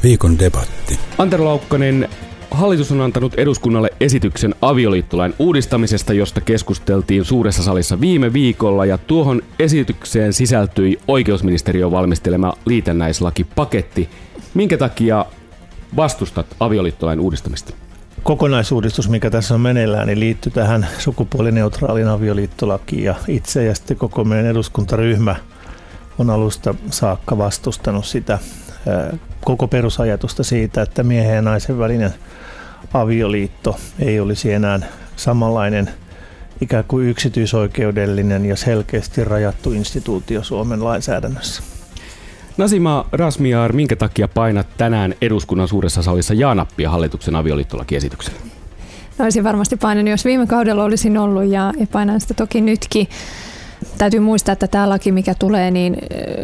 Viikon debatti. Antero Laukkanen, hallitus on antanut eduskunnalle esityksen avioliittolain uudistamisesta, josta keskusteltiin suuressa salissa viime viikolla, ja tuohon esitykseen sisältyi oikeusministeriön valmistelema liitännäislakipaketti. Minkä takia vastustat avioliittolain uudistamista? Kokonaisuudistus, mikä tässä on meneillään, niin liittyy tähän sukupuolineutraaliin avioliittolakiin, ja itse ja sitten koko meidän eduskuntaryhmä on alusta saakka vastustanut sitä koko perusajatusta siitä, että miehen ja naisen välinen avioliitto ei olisi enää samanlainen ikään kuin yksityisoikeudellinen ja selkeästi rajattu instituutio Suomen lainsäädännössä. Nazima Razmyar, minkä takia painat tänään eduskunnan suuressa salissa jaa-nappia hallituksen avioliittolakiesitykselle? No, olisin varmasti painanut, jos viime kaudella olisin ollut, ja painan sitä toki nytkin. Täytyy muistaa, että tämä laki, mikä tulee, niin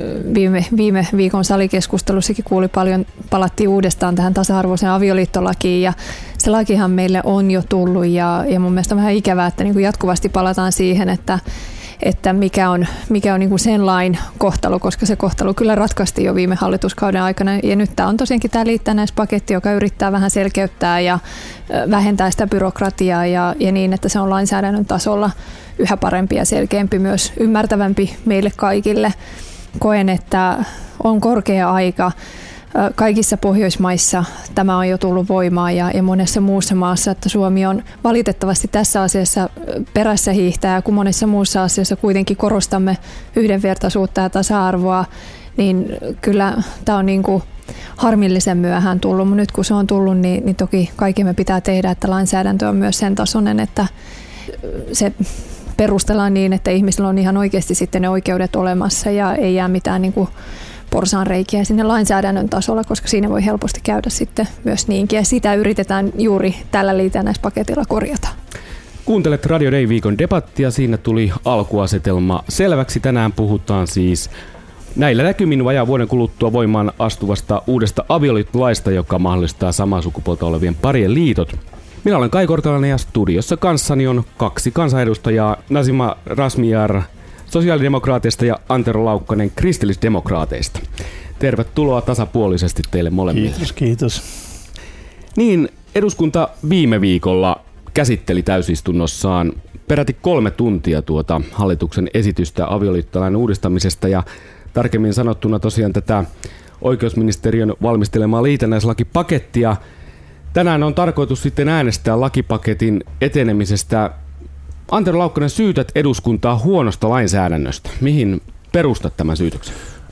viime viikon salikeskustelussakin kuuli paljon, palattiin uudestaan tähän tasa-arvoiseen avioliittolakiin, ja se lakihan meille on jo tullut, ja mun mielestä on vähän ikävää, että niin kuin jatkuvasti palataan siihen, että mikä on niin kuin sen lain kohtalo, koska se kohtalo kyllä ratkaistiin jo viime hallituskauden aikana, ja nyt tämä on tosiaankin tämä liitännäispaketti, joka yrittää vähän selkeyttää ja vähentää sitä byrokratiaa ja niin, että se on lainsäädännön tasolla yhä parempi ja selkeämpi, myös ymmärtävämpi meille kaikille. Koen, että on korkea aika. Kaikissa Pohjoismaissa tämä on jo tullut voimaan ja monessa muussa maassa, että Suomi on valitettavasti tässä asiassa perässä hiihtää, kun monessa muussa asiassa kuitenkin korostamme yhdenvertaisuutta ja tasa-arvoa, niin kyllä tämä on niin kuin harmillisen myöhään tullut, mutta nyt kun se on tullut, niin toki kaikki me pitää tehdä, että lainsäädäntö on myös sen tasoinen, että se perustellaan niin, että ihmisillä on ihan oikeasti sitten ne oikeudet olemassa ja ei jää mitään niin kuin porsaanreikiä sinne lainsäädännön tasolla, koska siinä voi helposti käydä sitten myös niinkin, ja sitä yritetään juuri tällä liitännäispaketilla korjata. Kuuntelet Radio Day viikon debattia, siinä tuli alkuasetelma selväksi. Tänään puhutaan siis näillä näkymin vajaan vuoden kuluttua voimaan astuvasta uudesta avioliittolaista, joka mahdollistaa samaa sukupuolta olevien parien liitot. Minä olen Kai Kortelainen ja studiossa kanssani on kaksi kansanedustajaa, Nazima Razmyar sosiaalidemokraateista ja Antero Laukkanen kristillisdemokraateista. Tervetuloa tasapuolisesti teille molemmille. Kiitos. Niin, eduskunta viime viikolla käsitteli täysistunnossaan peräti 3 tuntia tuota hallituksen esitystä avioliittolain uudistamisesta, ja tarkemmin sanottuna tosiaan tätä oikeusministeriön valmistelemaa liitännäislakipakettia. Tänään on tarkoitus sitten äänestää lakipaketin etenemisestä. Antero Laukkanen, syytät eduskuntaa huonosta lainsäädännöstä. Mihin perustat tämän syytöksen?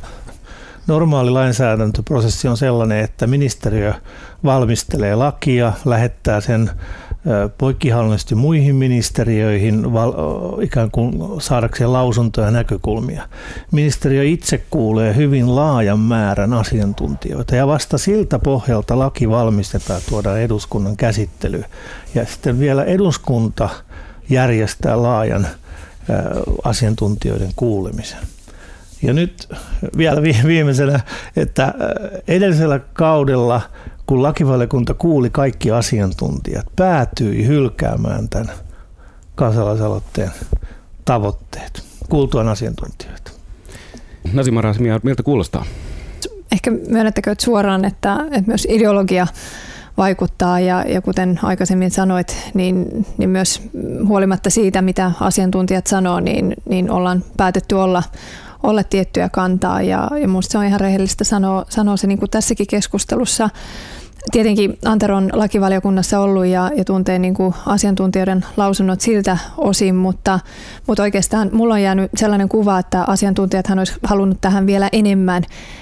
Normaali lainsäädäntöprosessi on sellainen, että ministeriö valmistelee lakia, lähettää sen poikkihallinnollisesti muihin ministeriöihin ikään kuin saadakseen lausuntoja ja näkökulmia. Ministeriö itse kuulee hyvin laajan määrän asiantuntijoita, ja vasta siltä pohjalta laki valmistetaan, tuodaan eduskunnan käsittelyyn, ja sitten vielä eduskunta järjestää laajan asiantuntijoiden kuulemisen. Ja nyt vielä viimeisenä, että edellisellä kaudella, kun lakivaliokunta kuuli kaikki asiantuntijat, päätyi hylkäämään tämän kansalaisaloitteen tavoitteet kuultuaan asiantuntijoita. Nazima Razmyar, miltä kuulostaa? Ehkä myönnättekö suoraan, että myös ideologia vaikuttaa, ja kuten aikaisemmin sanoit, niin myös huolimatta siitä, mitä asiantuntijat sanoo, niin ollaan päätetty olla tiettyä kantaa, ja minusta se on ihan rehellistä sanoa se niin kuin tässäkin keskustelussa. Tietenkin Antero on lakivaliokunnassa ollut ja tuntee niin kuin asiantuntijoiden lausunnot siltä osin, mutta oikeastaan mulla on jäänyt sellainen kuva, että asiantuntijathan olisi halunnut tähän vielä enemmän,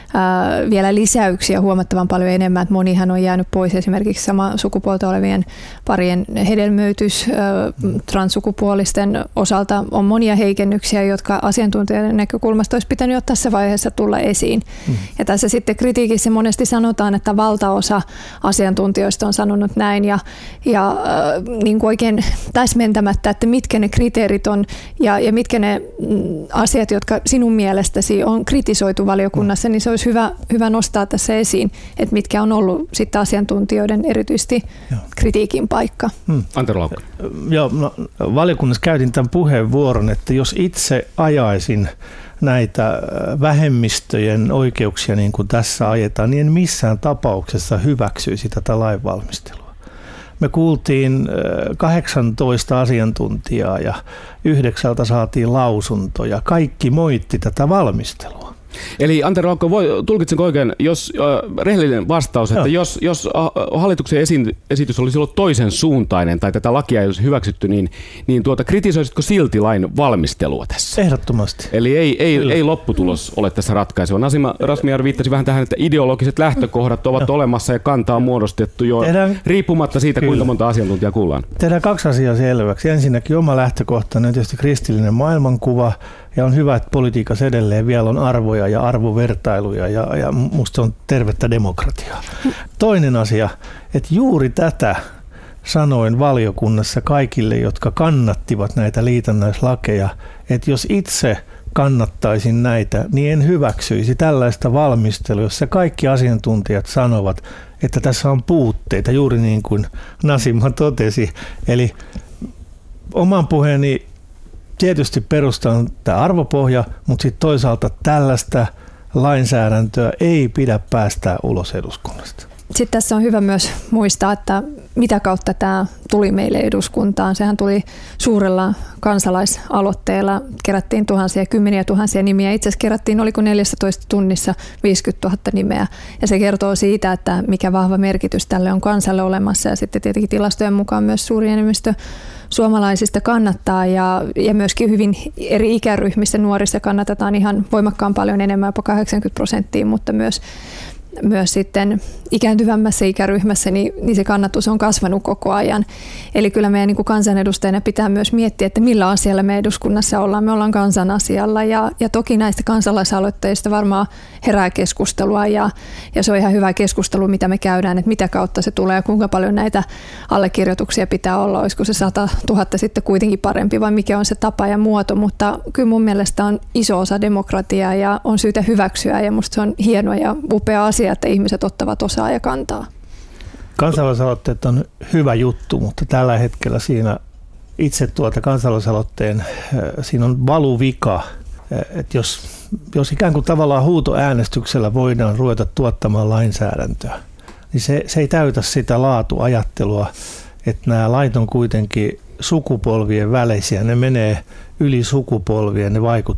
vielä lisäyksiä huomattavan paljon enemmän, että monihan on jäänyt pois, esimerkiksi sama sukupuolta olevien parien hedelmöitys, transsukupuolisten osalta on monia heikennyksiä, jotka asiantuntijoiden näkökulmasta olisi pitänyt jo tässä vaiheessa tulla esiin. Ja tässä sitten kritiikissä monesti sanotaan, että valtaosa asiantuntijoista on sanonut näin, ja niin kuin oikein täsmentämättä, että mitkä ne kriteerit on ja mitkä ne asiat, jotka sinun mielestäsi on kritisoitu valiokunnassa, niin se olisi hyvä nostaa tässä esiin, että mitkä on ollut sitten asiantuntijoiden erityisesti kritiikin paikka. Antero Laukkanen. Joo, valiokunnassa käytin tämän puheenvuoron, että jos itse ajaisin näitä vähemmistöjen oikeuksia niin kuin tässä ajetaan, niin en missään tapauksessa hyväksyisi tätä lainvalmistelua. Me kuultiin 18 asiantuntijaa ja 9 saatiin lausuntoja. Kaikki moitti tätä valmistelua. Eli Antero Aukko, tulkitsenko oikein, jos rehellinen vastaus, että jos hallituksen esitys olisi ollut toisen suuntainen tai tätä lakia ei olisi hyväksytty, niin kritisoisitko silti lain valmistelua tässä? Ehdottomasti. Eli ei lopputulos ole tässä ratkaisua. Nasima Razmyar viittasi vähän tähän, että ideologiset lähtökohdat ovat olemassa ja kantaa on muodostettu jo riippumatta siitä, kuinka monta asiantuntijaa kuullaan. Tehdään 2 asiaa selväksi. Ensinnäkin oma lähtökohtainen on tietysti kristillinen maailmankuva. Ja on hyvä, että politiikassa edelleen vielä on arvoja ja arvovertailuja ja musta on tervettä demokratiaa. Toinen asia, että juuri tätä sanoin valiokunnassa kaikille, jotka kannattivat näitä liitännäislakeja, että jos itse kannattaisin näitä, niin en hyväksyisi tällaista valmistelua, jossa kaikki asiantuntijat sanovat, että tässä on puutteita, juuri niin kuin Nasima totesi. Eli oman puheeni tietysti perustan tämä arvopohja, mutta sitten toisaalta tällaista lainsäädäntöä ei pidä päästää ulos eduskunnasta. Sitten tässä on hyvä myös muistaa, että mitä kautta tämä tuli meille eduskuntaan. Sehän tuli suurella kansalaisaloitteella. Kerättiin kymmeniä tuhansia nimiä. Itse asiassa kerättiin, oliko 14 tunnissa 50 000 nimeä. Ja se kertoo siitä, että mikä vahva merkitys tälle on kansalle olemassa. Ja sitten tietenkin tilastojen mukaan myös suuri enemmistö suomalaisista kannattaa ja myöskin hyvin eri ikäryhmissä nuorissa kannatetaan ihan voimakkaan paljon enemmän, jopa 80%, mutta myös sitten ikääntyvämmässä ikäryhmässä niin se kannatus on kasvanut koko ajan. Eli kyllä meidän niin kuin kansanedustajana pitää myös miettiä, että millä asialla me eduskunnassa ollaan. Me ollaan kansan asialla ja toki näistä kansalaisaloitteista varmaan herää keskustelua ja se on ihan hyvä keskustelu, mitä me käydään, että mitä kautta se tulee ja kuinka paljon näitä allekirjoituksia pitää olla. Olisiko se 100 000 sitten kuitenkin parempi vai mikä on se tapa ja muoto, mutta kyllä mun mielestä on iso osa demokratiaa ja on syytä hyväksyä ja musta se on hieno ja upea asia, että ihmiset ottavat osaa ja kantaa. Kansalaisaloitteet on hyvä juttu, mutta tällä hetkellä siinä itse kansalaisaloitteen siinä on valuvika, että jos ikään kuin tavallaan huutoäänestyksellä voidaan ruveta tuottamaan lainsäädäntöä, niin se ei täytä sitä laatuajattelua, että nämä lait on kuitenkin sukupolvien välisiä, ne menee yli sukupolvien, ne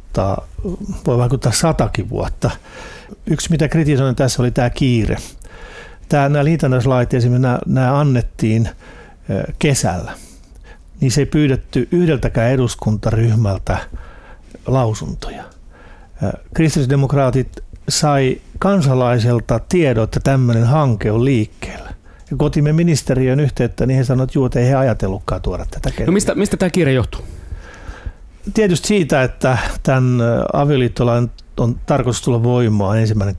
voi vaikuttaa 100 vuotta. Yksi, mitä kritisoin tässä, oli tämä kiire. Nämä liitännäislait, esimerkiksi nämä annettiin kesällä, niin se ei pyydetty yhdeltäkään eduskuntaryhmältä lausuntoja. Kristillisdemokraatit sai kansalaiselta tiedon, että tämmöinen hanke on liikkeellä. Ja kun otimme ministeriön yhteyttä, niin he sanoivat, että ei he ajatellutkaan tuoda tätä kentälle. No mistä tämä kiire johtuu? Tietysti siitä, että tämän avioliittolain on tarkoitus tulla voimaan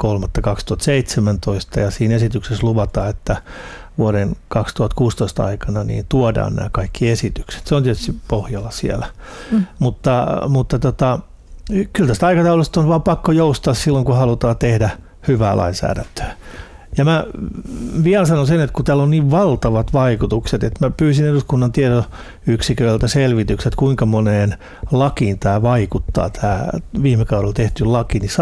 1.3.2017 ja siinä esityksessä luvataan, että vuoden 2016 aikana niin tuodaan nämä kaikki esitykset. Se on tietysti pohjalla siellä, mutta kyllä tästä aikataulusta on vaan pakko joustaa silloin, kun halutaan tehdä hyvää lainsäädäntöä. Ja mä vielä sanon sen, että kun täällä on niin valtavat vaikutukset, että mä pyysin eduskunnan tiedonyksiköltä selvitykset, kuinka moneen lakiin tämä vaikuttaa, tämä viime kaudella tehty laki, niin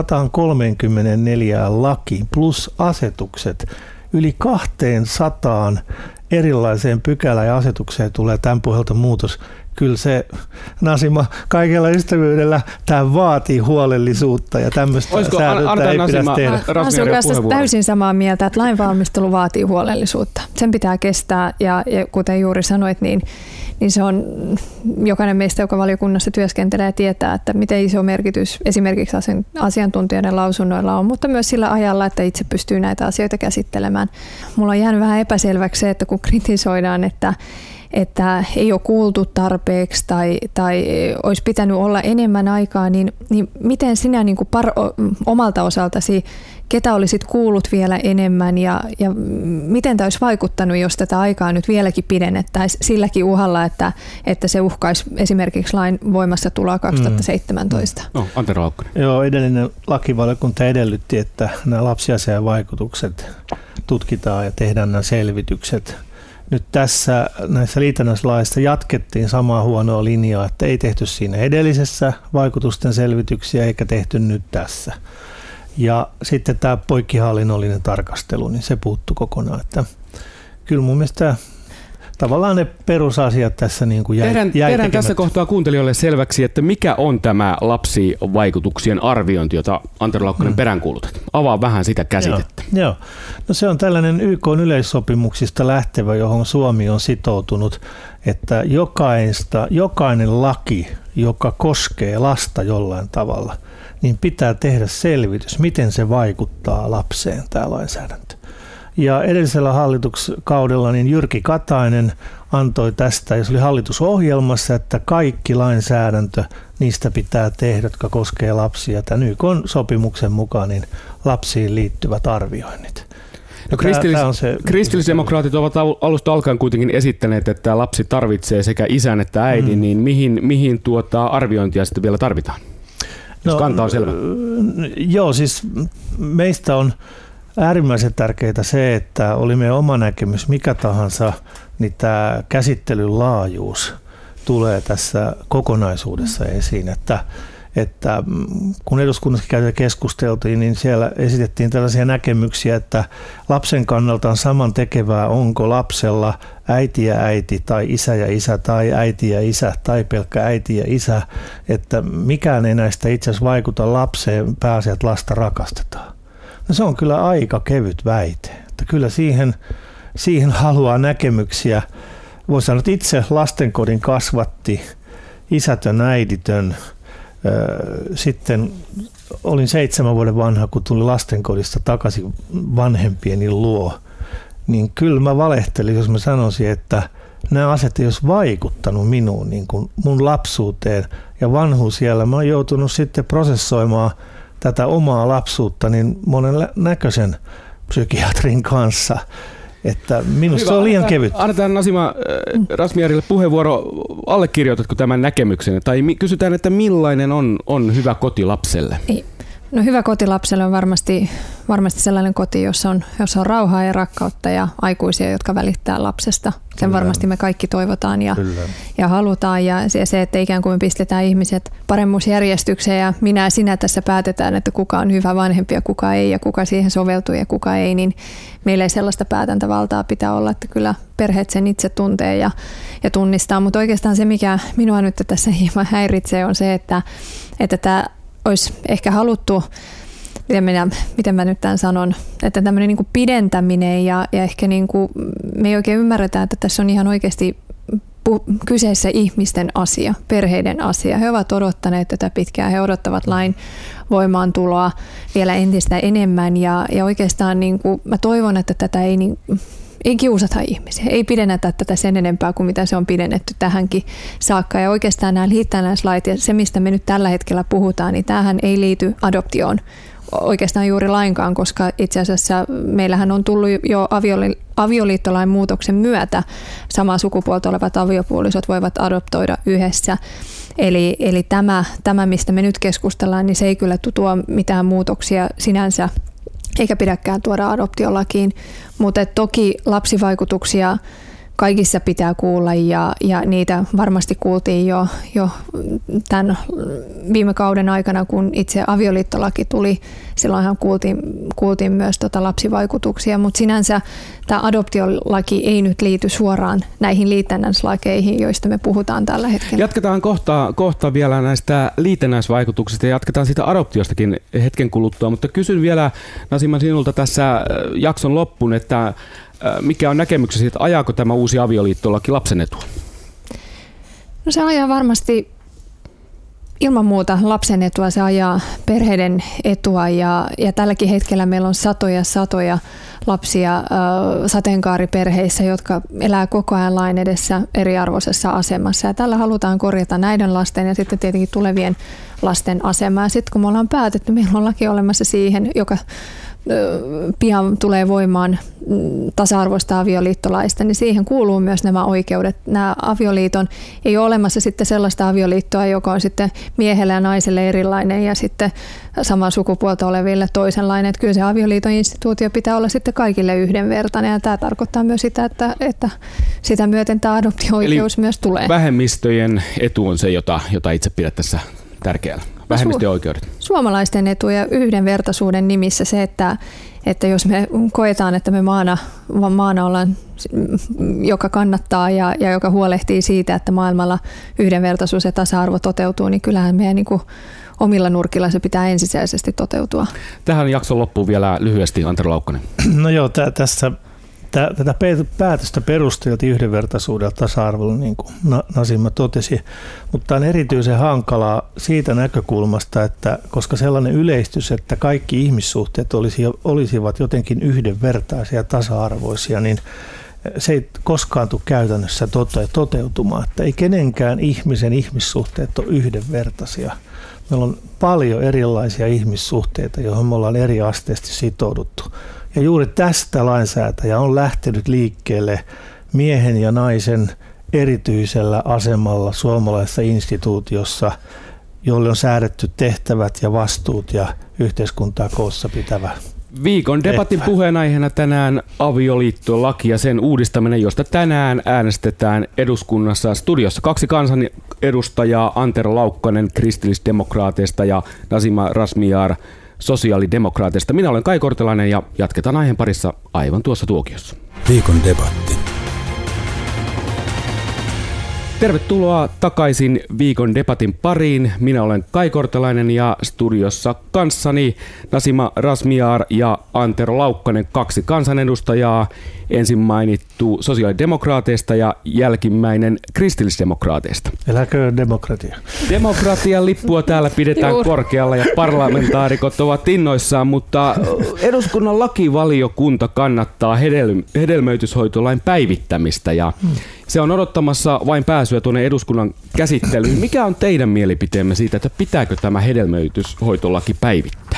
134 lakiin plus asetukset, yli 200 erilaiseen pykälään ja asetukseen tulee tämän pohjalta muutos. Kyllä se, Nasima, kaikella ystävyydellä tämä vaatii huolellisuutta ja tämmöistä säädöstä ei pidä tehdä. Olen kanssa täysin samaa mieltä, että lainvalmistelu vaatii huolellisuutta. Sen pitää kestää ja kuten juuri sanoit, niin se on jokainen meistä, joka valiokunnassa työskentelee, tietää, että miten iso merkitys esimerkiksi asiantuntijoiden lausunnoilla on, mutta myös sillä ajalla, että itse pystyy näitä asioita käsittelemään. Mulla on jäänyt vähän epäselväksi se, että kun kritisoidaan, että ei ole kuultu tarpeeksi tai olisi pitänyt olla enemmän aikaa, niin miten sinä niin kuin omalta osaltasi, ketä olisit kuullut vielä enemmän ja miten tämä olisi vaikuttanut, jos tätä aikaa nyt vieläkin pidennettäisiin silläkin uhalla, että se uhkaisi esimerkiksi lain voimassa tuloa 2017? No, Antero Aukkonen. Joo, edellinen lakivaliokunta edellytti, että nämä lapsiasiainvaikutukset tutkitaan ja tehdään nämä selvitykset nyt tässä näissä liitännäislaissa jatkettiin samaa huonoa linjaa, että ei tehty siinä edellisessä vaikutusten selvityksiä eikä tehty nyt tässä. Ja sitten tämä poikkihallinnollinen tarkastelu, niin se puuttui kokonaan. Että kyllä mun mielestä tavallaan ne perusasiat tässä niin kuin jäi tehdään tässä kohtaa kuuntelijoille selväksi, että mikä on tämä lapsivaikutuksien arviointi, jota Antero Laukkanen peräänkuulutat. Avaa vähän sitä käsitettä. Joo. No se on tällainen YK:n yleissopimuksista lähtevä, johon Suomi on sitoutunut, että jokainen laki, joka koskee lasta jollain tavalla, niin pitää tehdä selvitys, miten se vaikuttaa lapseen tämä lainsäädäntö. Ja edellisellä hallituskaudella niin Jyrki Katainen antoi tästä, ja se oli hallitusohjelmassa, että kaikki lainsäädäntö, niistä pitää tehdä, jotka koskee lapsia. Tämän YK:n sopimuksen mukaan niin lapsiin liittyvät arvioinnit. No, kristillisdemokraatit ovat alusta alkaen kuitenkin esittäneet, että lapsi tarvitsee sekä isän että äidin, niin mihin arviointia sitten vielä tarvitaan? Jos kanta on selvä. Joo, siis meistä on äärimmäisen tärkeää se, että oli meidän oma näkemys mikä tahansa, niin tämä käsittelyn laajuus tulee tässä kokonaisuudessa esiin, että kun eduskunnassa keskusteltiin, niin siellä esitettiin tällaisia näkemyksiä, että lapsen kannalta on saman tekevää, onko lapsella äiti ja äiti tai isä ja isä tai äiti ja isä tai pelkkä äiti ja isä, että mikään ei näistä itse asiassa vaikuta lapseen, pääasiassa että lasta rakastetaan. No se on kyllä aika kevyt väite, että kyllä siihen haluaa näkemyksiä. Voisi sanoa, että itse lastenkodin kasvatti, isätön, äiditön. Sitten olin 7 vuoden vanha, kun tuli lastenkodista takaisin vanhempieni luo. Niin kyllä mä valehtelin, jos mä sanoisin, että nämä asiat ei olisi vaikuttanut minuun, niin kuin mun lapsuuteen ja vanhuusiällä. Mä oon joutunut sitten prosessoimaan tätä omaa lapsuutta niin monen näköisen psykiatrin kanssa, että minusta se on liian kevyt. Annetaan Nasima Razmyarille puheenvuoro. Allekirjoitatko tämän näkemyksen? Tai kysytään, että millainen on hyvä koti lapselle? No hyvä koti lapselle on varmasti sellainen koti, jossa on rauhaa ja rakkautta ja aikuisia, jotka välittää lapsesta. Sen varmasti me kaikki toivotaan ja halutaan. Ja se, että ikään kuin pistetään ihmiset paremmuusjärjestykseen ja minä ja sinä tässä päätetään, että kuka on hyvä vanhempi ja kuka ei ja kuka siihen soveltuu ja kuka ei, niin meillä ei sellaista päätäntävaltaa pitää olla, että kyllä perheet sen itse tuntee ja tunnistaa. Mutta oikeastaan se, mikä minua nyt tässä hieman häiritsee, on se, että tämä olisi ehkä haluttu, miten mä nyt tämän sanon, että tämmöinen niin kuin pidentäminen ja ehkä niin kuin, me ei oikein ymmärretä, että tässä on ihan oikeasti kyseessä ihmisten asia, perheiden asia. He ovat odottaneet tätä pitkään, he odottavat lain voimaantuloa vielä entistä enemmän ja oikeastaan niin kuin, mä toivon, että tätä ei kiusata ihmisiä, ei pidennetä tätä sen enempää kuin mitä se on pidennetty tähänkin saakka. Ja oikeastaan nämä liitännäislait ja se, mistä me nyt tällä hetkellä puhutaan, niin tämähän ei liity adoptioon oikeastaan juuri lainkaan, koska itse asiassa meillähän on tullut jo avioliittolain muutoksen myötä samaa sukupuolta olevat aviopuolisot voivat adoptoida yhdessä. Eli tämä, mistä me nyt keskustellaan, niin se ei kyllä tuo mitään muutoksia sinänsä, eikä pidäkään tuoda adoptiolakiin, mutta toki lapsivaikutuksia kaikissa pitää kuulla ja niitä varmasti kuultiin jo tämän viime kauden aikana, kun itse avioliittolaki tuli. Silloinhan kuultiin myös lapsivaikutuksia, mutta sinänsä tämä adoptiolaki ei nyt liity suoraan näihin liitännäislakeihin, joista me puhutaan tällä hetkellä. Jatketaan kohta vielä näistä liitännäisvaikutuksista ja jatketaan sitä adoptiostakin hetken kuluttua, mutta kysyn vielä Nasima sinulta tässä jakson loppuun, että mikä on näkemyksesi, että ajaako tämä uusi avioliittolaki lapsen etua? No se ajaa varmasti ilman muuta lapsen etua, se ajaa perheiden etua ja tälläkin hetkellä meillä on satoja lapsia sateenkaariperheissä, jotka elää koko ajan lain edessä eriarvoisessa asemassa. Ja tällä halutaan korjata näiden lasten ja sitten tietenkin tulevien lasten asemaa. Sitten kun me ollaan päätetty, meillä on laki olemassa siihen, joka pian tulee voimaan tasa-arvoista avioliittolaista, niin siihen kuuluu myös nämä oikeudet. Nämä avioliiton ei ole olemassa sitten sellaista avioliittoa, joka on sitten miehelle ja naiselle erilainen ja sitten samaa sukupuolta oleville toisenlainen. Että kyllä se avioliiton instituutio pitää olla sitten kaikille yhdenvertainen ja tämä tarkoittaa myös sitä, että sitä myöten tämä adoptio-oikeus myös tulee. Vähemmistöjen etu on se, jota itse pidät tässä tärkeällä. Vähemmistöjen oikeudet. Suomalaisten etu ja yhdenvertaisuuden nimissä se, että jos me koetaan, että me maana ollaan, joka kannattaa ja joka huolehtii siitä, että maailmalla yhdenvertaisuus ja tasa-arvo toteutuu, niin kyllähän meidän niin kuin omilla nurkilla se pitää ensisijaisesti toteutua. Tähän jakson loppuun vielä lyhyesti, Antero Laukkanen. No joo, tätä päätöstä perusteltiin yhdenvertaisuudella tasa-arvolla, niin kuin Nasima totesi, mutta on erityisen hankalaa siitä näkökulmasta, että koska sellainen yleistys, että kaikki ihmissuhteet olisivat jotenkin yhdenvertaisia ja tasa-arvoisia, niin se ei koskaan tule käytännössä toteutumaan, että ei kenenkään ihmisen ihmissuhteet ole yhdenvertaisia. Meillä on paljon erilaisia ihmissuhteita, joihin me ollaan eri asteisesti sitouduttu. Ja juuri tästä lainsäätäjä on lähtenyt liikkeelle miehen ja naisen erityisellä asemalla suomalaisessa instituutiossa, jolle on säädetty tehtävät ja vastuut ja yhteiskuntaa koossa pitävä. Viikon debatin puheenaiheena tänään avioliittolaki ja sen uudistaminen, josta tänään äänestetään eduskunnassa. Studiossa 2 kansanedustajaa, Antero Laukkanen kristillisdemokraateista ja Nazima Razmyar sosiaalidemokraateista. Minä olen Kai Kortelainen ja jatketaan aiheen parissa aivan tuossa tuokiossa. Viikon debatti. Tervetuloa takaisin viikon debatin pariin. Minä olen Kai Kortelainen ja studiossa kanssani Nazima Razmyar ja Antero Laukkanen, 2 kansanedustajaa. Ensin mainittu sosiaalidemokraateista ja jälkimmäinen kristillisdemokraateista. Eläköön demokratia. Demokratian lippua täällä pidetään korkealla ja parlamentaarikot ovat innoissaan, mutta eduskunnan lakivaliokunta kannattaa hedelmöityshoitolain päivittämistä ja se on odottamassa vain pääsyä tuonne eduskunnan käsittelyyn. Mikä on teidän mielipiteemme siitä, että pitääkö tämä hedelmöityshoitolaki päivittää?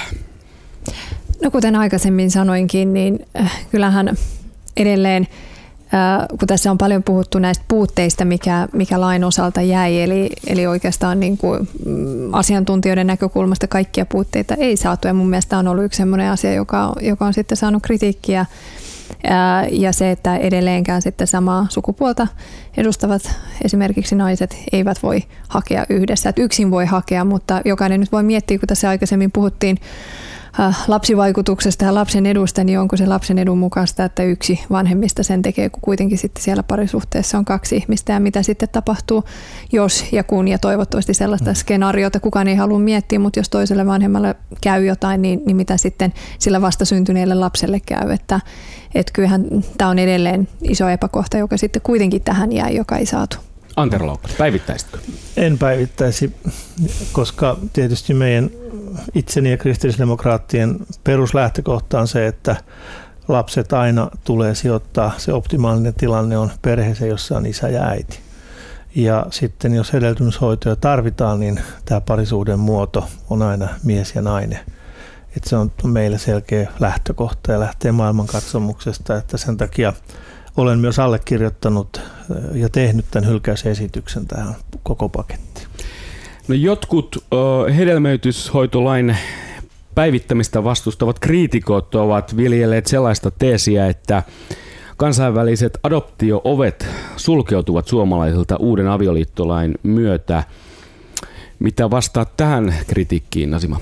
No kuten aikaisemmin sanoinkin, niin kyllähän edelleen, kun tässä on paljon puhuttu näistä puutteista, mikä lain osalta jäi, eli oikeastaan niin kuin asiantuntijoiden näkökulmasta kaikkia puutteita ei saatu, ja mun mielestä on ollut yksi sellainen asia, joka on sitten saanut kritiikkiä, ja se, että edelleenkään sitten samaa sukupuolta edustavat esimerkiksi naiset eivät voi hakea yhdessä. Että yksin voi hakea, mutta jokainen nyt voi miettiä, kun tässä aikaisemmin puhuttiin lapsivaikutuksesta ja lapsen edusta, niin onko se lapsen edun mukaista, että yksi vanhemmista sen tekee, kun kuitenkin sitten siellä parisuhteessa on 2 ihmistä, ja mitä sitten tapahtuu, jos ja kun, ja toivottavasti sellaista skenaariota kukaan ei halua miettiä, mutta jos toiselle vanhemmalle käy jotain, niin mitä sitten sillä vastasyntyneelle lapselle käy, että kyllähän tämä on edelleen iso epäkohta, joka sitten kuitenkin tähän jää, joka ei saatu. Antero Laukkanen, päivittäisitkö? En päivittäisi, koska tietysti meidän itseni ja kristillisdemokraattien peruslähtökohta on se, että lapset aina tulee sijoittaa. Se optimaalinen tilanne on perheeseen, jossa on isä ja äiti. Ja sitten jos hedelmöityshoitoja tarvitaan, niin tämä parisuuden muoto on aina mies ja nainen. Että se on meille selkeä lähtökohta ja lähtee maailmankatsomuksesta, että sen takia olen myös allekirjoittanut ja tehnyt tämän hylkäysesityksen tähän koko pakettiin. No jotkut hedelmöityshoitolain päivittämistä vastustavat kriitikot ovat viljelleet sellaista teesiä, että kansainväliset adoptio-ovet sulkeutuvat suomalaisilta uuden avioliittolain myötä. Mitä vastaat tähän kritiikkiin, Nazima?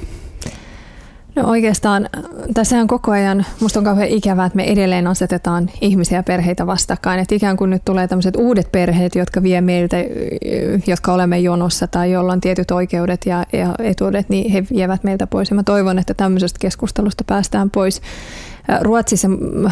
No oikeastaan tässä on koko ajan, musta on kauhean ikävää, että me edelleen asetetaan ihmisiä ja perheitä vastakkain. Että ikään kuin nyt tulee tämmöiset uudet perheet, jotka vie meiltä, jotka olemme jonossa tai joilla on tietyt oikeudet ja etuudet, niin he vievät meiltä pois. Ja mä toivon, että tämmöisestä keskustelusta päästään pois. Ruotsissa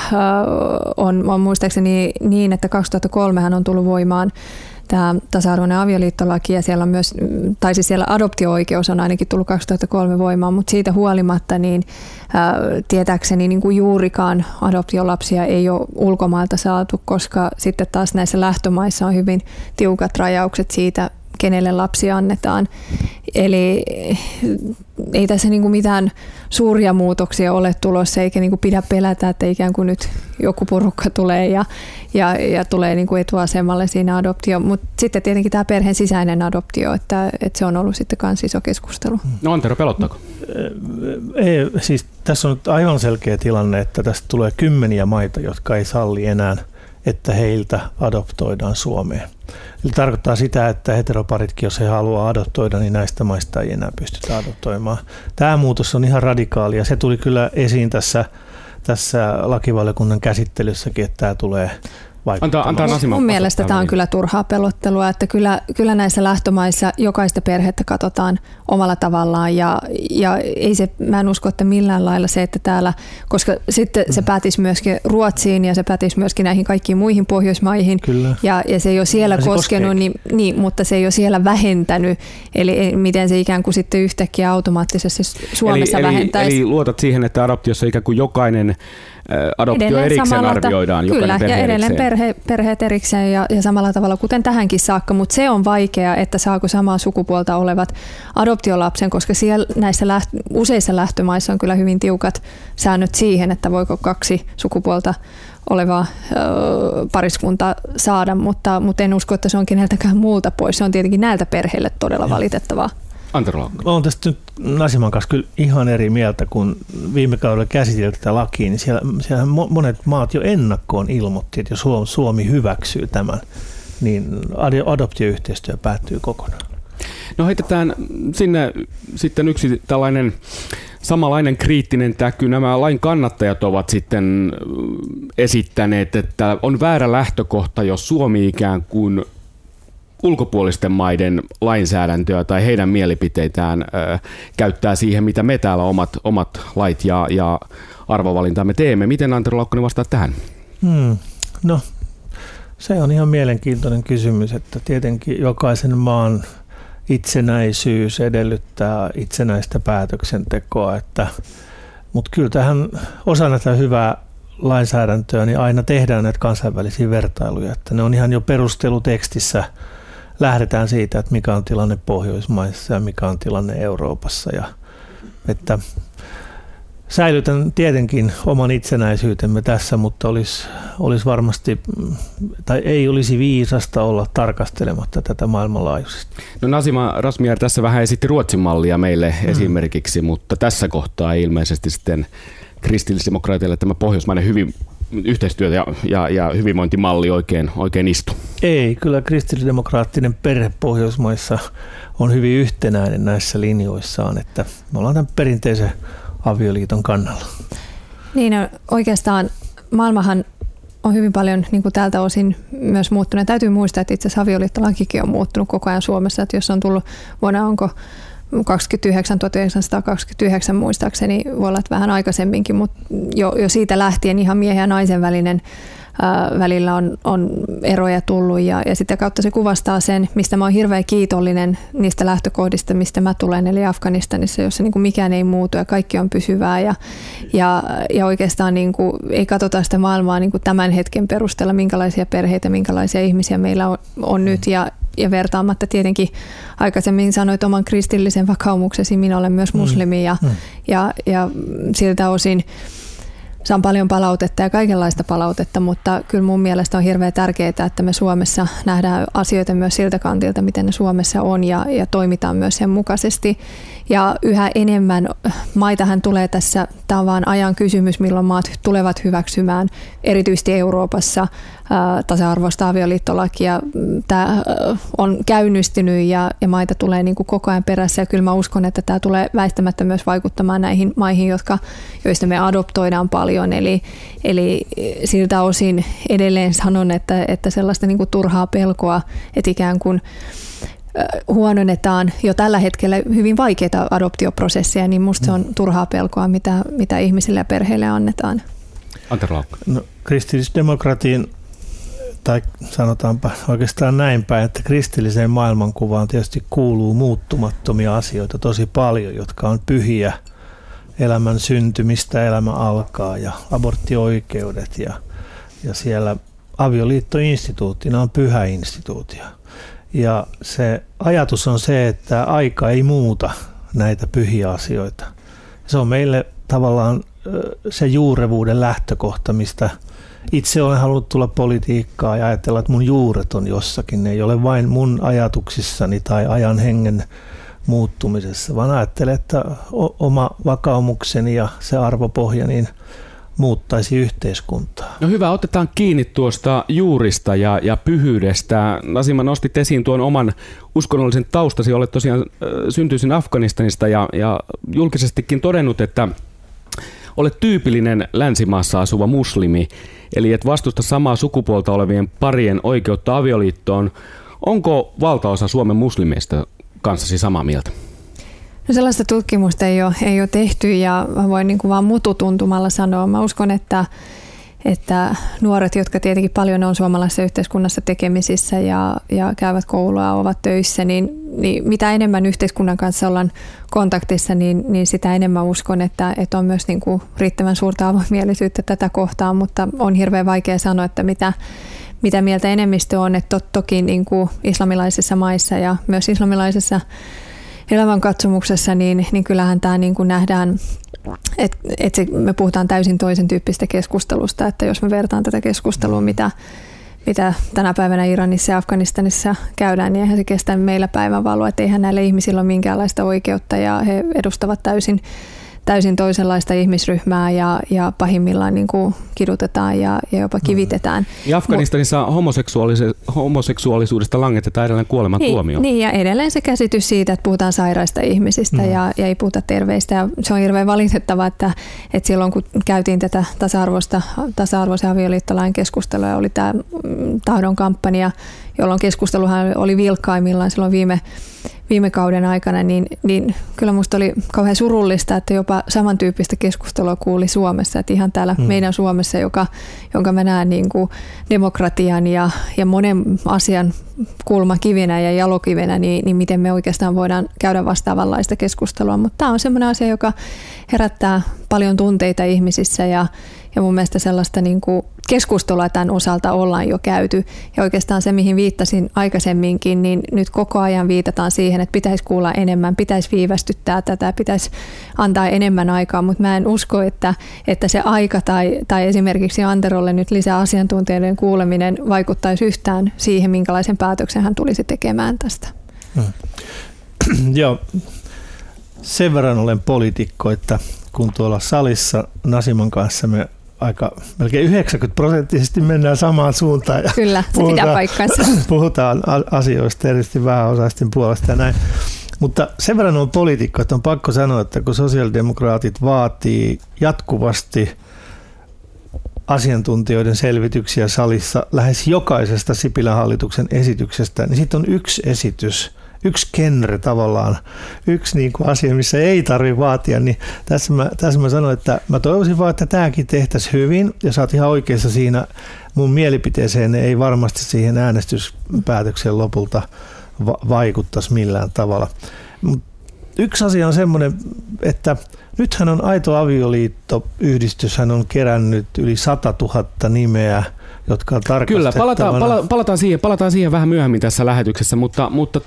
on muistaakseni niin, että 2003 on tullut voimaan tämä tasa-arvoinen avioliittolaki ja siellä on myös, tai siis siellä adoptio-oikeus on ainakin tullut 2003 voimaan, mutta siitä huolimatta niin tietääkseni niin kuin juurikaan adoptiolapsia ei ole ulkomailta saatu, koska sitten taas näissä lähtömaissa on hyvin tiukat rajaukset siitä, kenelle lapsi annetaan. Eli ei tässä niin kuin mitään suuria muutoksia ole tulossa, eikä niin kuin pidä pelätä, että ikään kuin nyt joku porukka tulee ja tulee niin kuin etuasemalle siinä adoptio. Mutta sitten tietenkin tämä perheen sisäinen adoptio, että se on ollut sitten myös iso keskustelu. No Antero, pelottaako? Ei, siis tässä on nyt aivan selkeä tilanne, että tästä tulee kymmeniä maita, jotka ei salli enää, että heiltä adoptoidaan Suomeen. Eli tarkoittaa sitä, että heteroparitkin, jos he haluaa adoptoida, niin näistä maista ei enää pystytä adoptoimaan. Tämä muutos on ihan radikaali ja se tuli kyllä esiin tässä lakivaliokunnan käsittelyssäkin, että tämä tulee vaikuttamaan. Mun mielestä tämä on kyllä turhaa pelottelua, että kyllä näissä lähtömaissa jokaista perhettä katsotaan omalla tavallaan ja ei se, mä en usko, että millään lailla se, että täällä, koska sitten se päätisi myöskin Ruotsiin ja se päätisi myöskin näihin kaikkiin muihin Pohjoismaihin ja se ei ole siellä koskenut, niin, mutta se ei ole siellä vähentänyt, eli miten se ikään kuin sitten yhtäkkiä automaattisesti Suomessa vähentäisi. Eli luotat siihen, että adoptiossa ikään kuin jokainen adoptio edelleen erikseen arvioidaan. Kyllä, ja edelleen perheet erikseen ja samalla tavalla kuten tähänkin saakka, mutta se on vaikea, että saako samaa sukupuolta olevat adoptiolapsen, koska siellä näissä useissa lähtömaissa on kyllä hyvin tiukat säännöt siihen, että voiko kaksi sukupuolta olevaa pariskuntaa saada, mutta en usko, että se on keneltäkään muulta pois. Se on tietenkin näiltä perheille todella valitettavaa. Antero Laukkanen. Olen tästä nyt Nasiman kanssa kyllä ihan eri mieltä, kun viime kaudella käsiteltiin tätä lakia, niin siellä monet maat jo ennakkoon ilmoitti, että jos Suomi hyväksyy tämän, niin adoptioyhteistyö päättyy kokonaan. No heitetään sinne sitten yksi tällainen samanlainen kriittinen täky. Nämä lain kannattajat ovat sitten esittäneet, että on väärä lähtökohta, jos Suomi ikään kuin ulkopuolisten maiden lainsäädäntöä tai heidän mielipiteitään käyttää siihen, mitä me täällä omat lait ja arvovalintamme teemme. Miten Antero Laukkanen vastaa tähän? No, se on ihan mielenkiintoinen kysymys, että tietenkin jokaisen maan itsenäisyys edellyttää itsenäistä päätöksentekoa, mutta kyllä tähän osana tätä hyvää lainsäädäntöä niin aina tehdään näitä kansainvälisiä vertailuja, että ne on ihan jo perustelutekstissä. Lähdetään siitä, että mikä on tilanne Pohjoismaissa ja mikä on tilanne Euroopassa. Ja että säilytän tietenkin oman itsenäisyytemme tässä, mutta olisi varmasti, tai ei olisi viisasta olla tarkastelematta tätä maailmanlaajuisesti. No Nasima Razmyar tässä vähän esitti Ruotsin mallia meille esimerkiksi, mutta tässä kohtaa ilmeisesti sitten kristillisdemokraateille tämä pohjoismainen yhteistyö ja hyvinvointimalli oikein istu. Ei, kyllä kristillisdemokraattinen perhe Pohjoismaissa on hyvin yhtenäinen näissä linjoissaan, että me ollaan tämän perinteisen avioliiton kannalla. Niin, oikeastaan maailmahan on hyvin paljon niin kuin tältä osin myös muuttunut. Täytyy muistaa, että itse asiassa avioliittolakikin on muuttunut koko ajan Suomessa, että jos on tullut vuonna 1929 muistaakseni, voi olla, että vähän aikaisemminkin, mutta jo siitä lähtien ihan miehen ja naisen välillä on eroja tullut ja sitä kautta se kuvastaa sen, mistä mä oon hirveän kiitollinen niistä lähtökohdista, mistä mä tulen, eli Afganistanissa, jossa niin kuin mikään ei muutu ja kaikki on pysyvää ja oikeastaan niin kuin ei katsota sitä maailmaa niin kuin tämän hetken perusteella, minkälaisia perheitä, minkälaisia ihmisiä meillä on nyt ja vertaamatta tietenkin aikaisemmin sanoit oman kristillisen vakaumuksesi, minä olen myös muslimi ja siltä osin saan paljon palautetta ja kaikenlaista palautetta, mutta kyllä mun mielestä on hirveän tärkeää, että me Suomessa nähdään asioita myös siltä kantilta, miten ne Suomessa on ja toimitaan myös sen mukaisesti. Ja yhä enemmän maitahan tulee tässä, tämä on vaan ajan kysymys, milloin maat tulevat hyväksymään, erityisesti Euroopassa tasa-arvoista avioliittolakia. Tämä on käynnistynyt ja maita tulee niin kuin koko ajan perässä ja kyllä mä uskon, että tämä tulee väistämättä myös vaikuttamaan näihin maihin, joista me adoptoidaan paljon. Eli siltä osin edelleen sanon, että sellaista niin kuin turhaa pelkoa, että ikään kuin huononnetaan jo tällä hetkellä hyvin vaikeita adoptioprosesseja, niin musta se on turhaa pelkoa, mitä ihmisille ja perheille annetaan. Antero Laukkanen. No, kristillisdemokratiin, tai sanotaanpa oikeastaan näin päin, että kristilliseen maailmankuvaan tietysti kuuluu muuttumattomia asioita tosi paljon, jotka on pyhiä. Elämän syntymistä, elämä alkaa ja aborttioikeudet ja siellä avioliittoinstituuttina on pyhä instituutio. Ja se ajatus on se, että aika ei muuta näitä pyhiä asioita. Se on meille tavallaan se juurevuuden lähtökohta, mistä itse olen halunnut tulla politiikkaan ja ajatella, että mun juuret on jossakin. Ne ei ole vain mun ajatuksissani tai ajan hengen muuttumisessa, vaan ajattelen, että oma vakaumukseni ja se arvopohja niin muuttaisi yhteiskuntaa. No hyvä, otetaan kiinni tuosta juurista ja pyhyydestä. Nasima, nostit esiin tuon oman uskonnollisen taustasi. Olet tosiaan syntyisin Afganistanista ja julkisestikin todennut, että olet tyypillinen länsimaassa asuva muslimi, eli et vastusta samaa sukupuolta olevien parien oikeutta avioliittoon. Onko valtaosa Suomen muslimeista kanssasi samaa mieltä? No sellaista tutkimusta ei ole tehty ja voin niin kuin vaan mututuntumalla sanoa. Mä uskon, että nuoret, jotka tietenkin paljon on suomalaisessa yhteiskunnassa tekemisissä ja käyvät koulua, ovat töissä, niin mitä enemmän yhteiskunnan kanssa ollaan kontaktissa, niin sitä enemmän uskon, että on myös niin kuin riittävän suurta avoimielisyyttä tätä kohtaan, mutta on hirveän vaikea sanoa, että mitä mieltä enemmistö on, että toki niin kuin islamilaisissa maissa ja myös islamilaisessa elämänkatsomuksessa, niin kyllähän tämä niin kuin nähdään, että me puhutaan täysin toisen tyyppistä keskustelusta, että jos me vertaan tätä keskustelua, mitä tänä päivänä Iranissa ja Afganistanissa käydään, niin eihän se kestä meillä päivänvaloa, että eihän näillä ihmisillä ole minkäänlaista oikeutta ja he edustavat täysin toisenlaista ihmisryhmää ja pahimmillaan niin kuin kidutetaan ja jopa kivitetään. Ja Afganistanissa homoseksuaalisuudesta langetetaan edelleen kuolemantuomio. Niin, ja edelleen se käsitys siitä, että puhutaan sairaista ihmisistä ja ei puhuta terveistä. Ja se on hirveän valitettavaa, että silloin kun käytiin tätä tasa-arvoisen avioliittolain keskustelua ja oli tämä tahdon kampanja, jolloin keskusteluhan oli vilkkaimmillaan silloin viime kauden aikana, niin kyllä musta oli kauhean surullista, että jopa samantyyppistä keskustelua kuuli Suomessa. Että ihan täällä meidän Suomessa, jonka mä näen niin kuin demokratian ja monen asian kulmakivenä ja jalokivenä, niin miten me oikeastaan voidaan käydä vastaavanlaista keskustelua. Mutta tämä on sellainen asia, joka herättää paljon tunteita ihmisissä ja mun mielestä sellaista niin kuin keskustelua tämän osalta ollaan jo käyty. Ja oikeastaan se, mihin viittasin aikaisemminkin, niin nyt koko ajan viitataan siihen, että pitäisi kuulla enemmän, pitäisi viivästyttää tätä, pitäisi antaa enemmän aikaa, mutta mä en usko, että se aika tai esimerkiksi Anterolle nyt lisää asiantuntijoiden kuuleminen vaikuttaisi yhtään siihen, minkälaisen päätöksen hän tulisi tekemään tästä. Joo, sen verran olen poliitikko, että kun tuolla salissa Nasiman kanssa me melkein 90% mennään samaan suuntaan. Ja kyllä, se pitää paikkansa. Puhutaan asioista erityisesti vähäosaisten puolesta ja näin. Mutta sen verran on poliitikko, että on pakko sanoa, että kun sosiaalidemokraatit vaatii jatkuvasti asiantuntijoiden selvityksiä salissa lähes jokaisesta Sipilän hallituksen esityksestä, niin sitten on yksi esitys, yksi genre tavallaan, yksi niin kuin asia, missä ei tarvitse vaatia, niin tässä mä sanoin, että mä toivoisin vaan, että tämäkin tehtäisiin hyvin, ja sä oot ihan oikeassa siinä, mun mielipiteeseen ei varmasti siihen äänestyspäätökseen lopulta vaikuttaisi millään tavalla. Mut yksi asia on semmoinen, että nythän on Aito avioliitto-yhdistys, hän on kerännyt yli 100 000 nimeä, jotka on tarkastettavana. Kyllä, palataan siihen vähän myöhemmin tässä lähetyksessä, mutta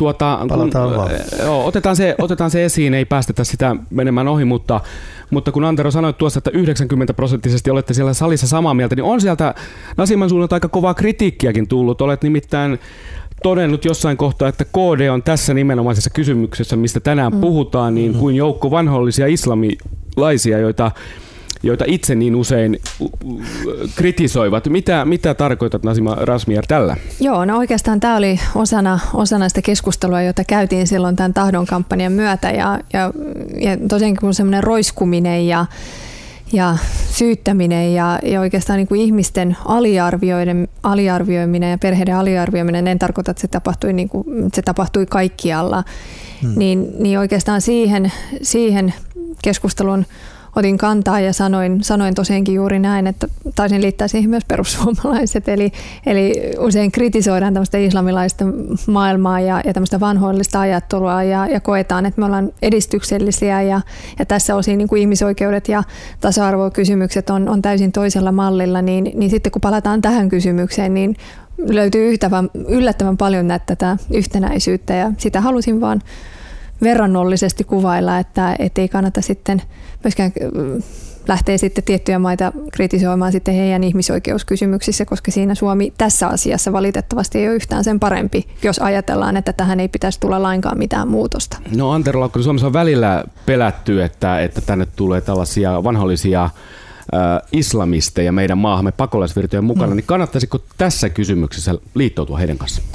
otetaan se esiin, ei päästetä sitä menemään ohi, mutta kun Antero sanoi tuossa, että 90% olette siellä salissa samaa mieltä, niin on sieltä Nasiman suunnalta aika kovaa kritiikkiäkin tullut. Olet nimittäin todennut jossain kohtaa, että KD on tässä nimenomaisessa kysymyksessä, mistä tänään puhutaan, niin kuin joukko vanhollisia islamilaisia, joita itse niin usein kritisoivat. Mitä tarkoitat, Nasima Razmyar, tällä? Joo, no oikeastaan tämä oli osana sitä keskustelua, jota käytiin silloin tämän tahdon kampanjan myötä ja tosiaankin kun semmoinen roiskuminen ja syyttäminen ja oikeastaan niin kuin ihmisten aliarvioiminen ja perheiden aliarvioiminen, en tarkoita, että se tapahtui kaikkialla, niin oikeastaan siihen keskustelun otin kantaa ja sanoin tosiaankin juuri näin, että taisin liittää siihen myös perussuomalaiset, eli usein kritisoidaan tämmöistä islamilaista maailmaa ja tämmöistä vanhoillista ajattelua ja koetaan, että me ollaan edistyksellisiä ja tässä osin niin kuin ihmisoikeudet ja tasa-arvokysymykset on täysin toisella mallilla, niin sitten kun palataan tähän kysymykseen, niin löytyy yllättävän paljon tätä yhtenäisyyttä ja sitä halusin vaan verrannollisesti kuvailla, että ei kannata sitten myöskään lähteä sitten tiettyjä maita kritisoimaan sitten heidän ihmisoikeuskysymyksissä, koska siinä Suomi tässä asiassa valitettavasti ei ole yhtään sen parempi, jos ajatellaan, että tähän ei pitäisi tulla lainkaan mitään muutosta. No Antero Laukkonen, Suomessa on välillä pelätty, että tänne tulee tällaisia vanhollisia islamisteja meidän maahamme pakolaisvirtojen mukana, niin kannattaisiko tässä kysymyksessä liittoutua heidän kanssaan?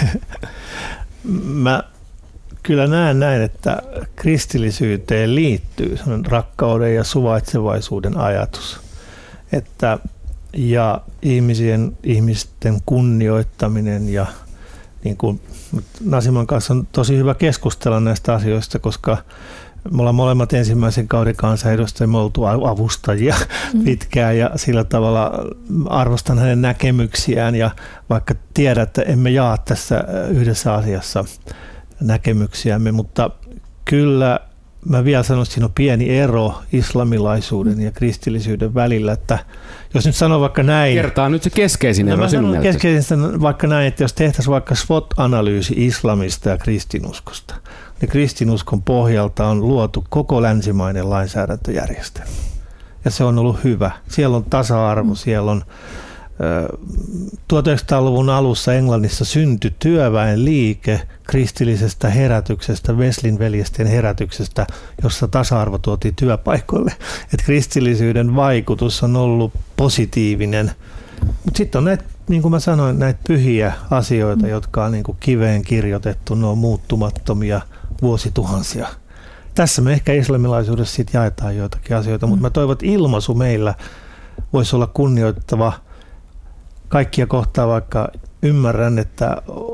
Mä kyllä näen, että kristillisyyteen liittyy rakkauden ja suvaitsevaisuuden ajatus. Ja ihmisten kunnioittaminen ja niin kuin Nasiman kanssa on tosi hyvä keskustella näistä asioista, koska me ollaan molemmat ensimmäisen kauden kansanedustajia, me oltu avustajia pitkään ja sillä tavalla arvostan hänen näkemyksiään ja vaikka tiedän, että emme jaa tässä yhdessä asiassa näkemyksiämme, mutta kyllä mä vielä sanon, että siinä on pieni ero islamilaisuuden ja kristillisyyden välillä, että jos nyt sanoo vaikka näin. Kertaa nyt se keskeisin ero sinun mielestä. Keskeisin vaikka näin, että jos tehtäisiin vaikka SWOT-analyysi islamista ja kristinuskosta, niin kristinuskon pohjalta on luotu koko länsimainen lainsäädäntöjärjestelmä. Ja se on ollut hyvä. Siellä on tasa-arvo, siellä on 1900-luvun alussa Englannissa syntyi työväenliike kristillisestä herätyksestä, Wesleyn veljesten herätyksestä, jossa tasa-arvo tuotiin työpaikoille. Et kristillisyyden vaikutus on ollut positiivinen. Mutta sitten on näitä, niin kuin mä sanoin, näitä pyhiä asioita, jotka on niin kuin kiveen kirjoitettu, ne on muuttumattomia vuosituhansia. Tässä me ehkä islamilaisuudessa sit jaetaan joitakin asioita, mutta mä toivon, että ilmaisu meillä voisi olla kunnioittava kaikkia kohtaa, vaikka ymmärrän, että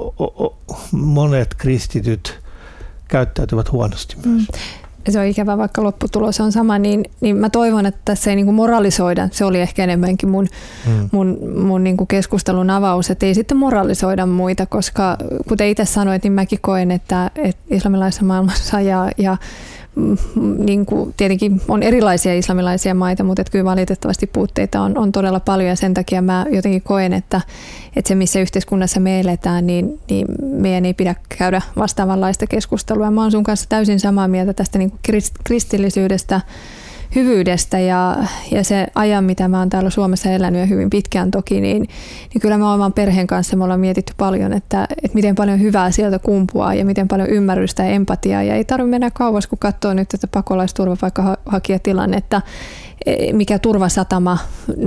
monet kristityt käyttäytyvät huonosti myös. Se on ikävä, vaikka lopputulos on sama, niin mä toivon, että tässä ei niin kuin moralisoida. Se oli ehkä enemmänkin mun niin kuin keskustelun avaus, että ei sitten moralisoida muita, koska kuten itse sanoit, niin mäkin koen, että islamilaisessa maailmassa ja niin kuin tietenkin on erilaisia islamilaisia maita, mutta kyllä valitettavasti puutteita on todella paljon ja sen takia mä jotenkin koen, että se missä yhteiskunnassa me eletään, niin meidän ei pidä käydä vastaavanlaista keskustelua. Mä oon sun kanssa täysin samaa mieltä tästä niin kuin kristillisyydestä, hyvyydestä ja se ajan, mitä mä oon täällä Suomessa elänyt ja hyvin pitkään toki, niin kyllä mä oman perheen kanssa me ollaan mietitty paljon, että miten paljon hyvää sieltä kumpuaa ja miten paljon ymmärrystä ja empatiaa. Ja ei tarvitse mennä kauas, kun katsoo nyt tätä pakolaisturvapaikanhakijatilannetta, mikä turvasatama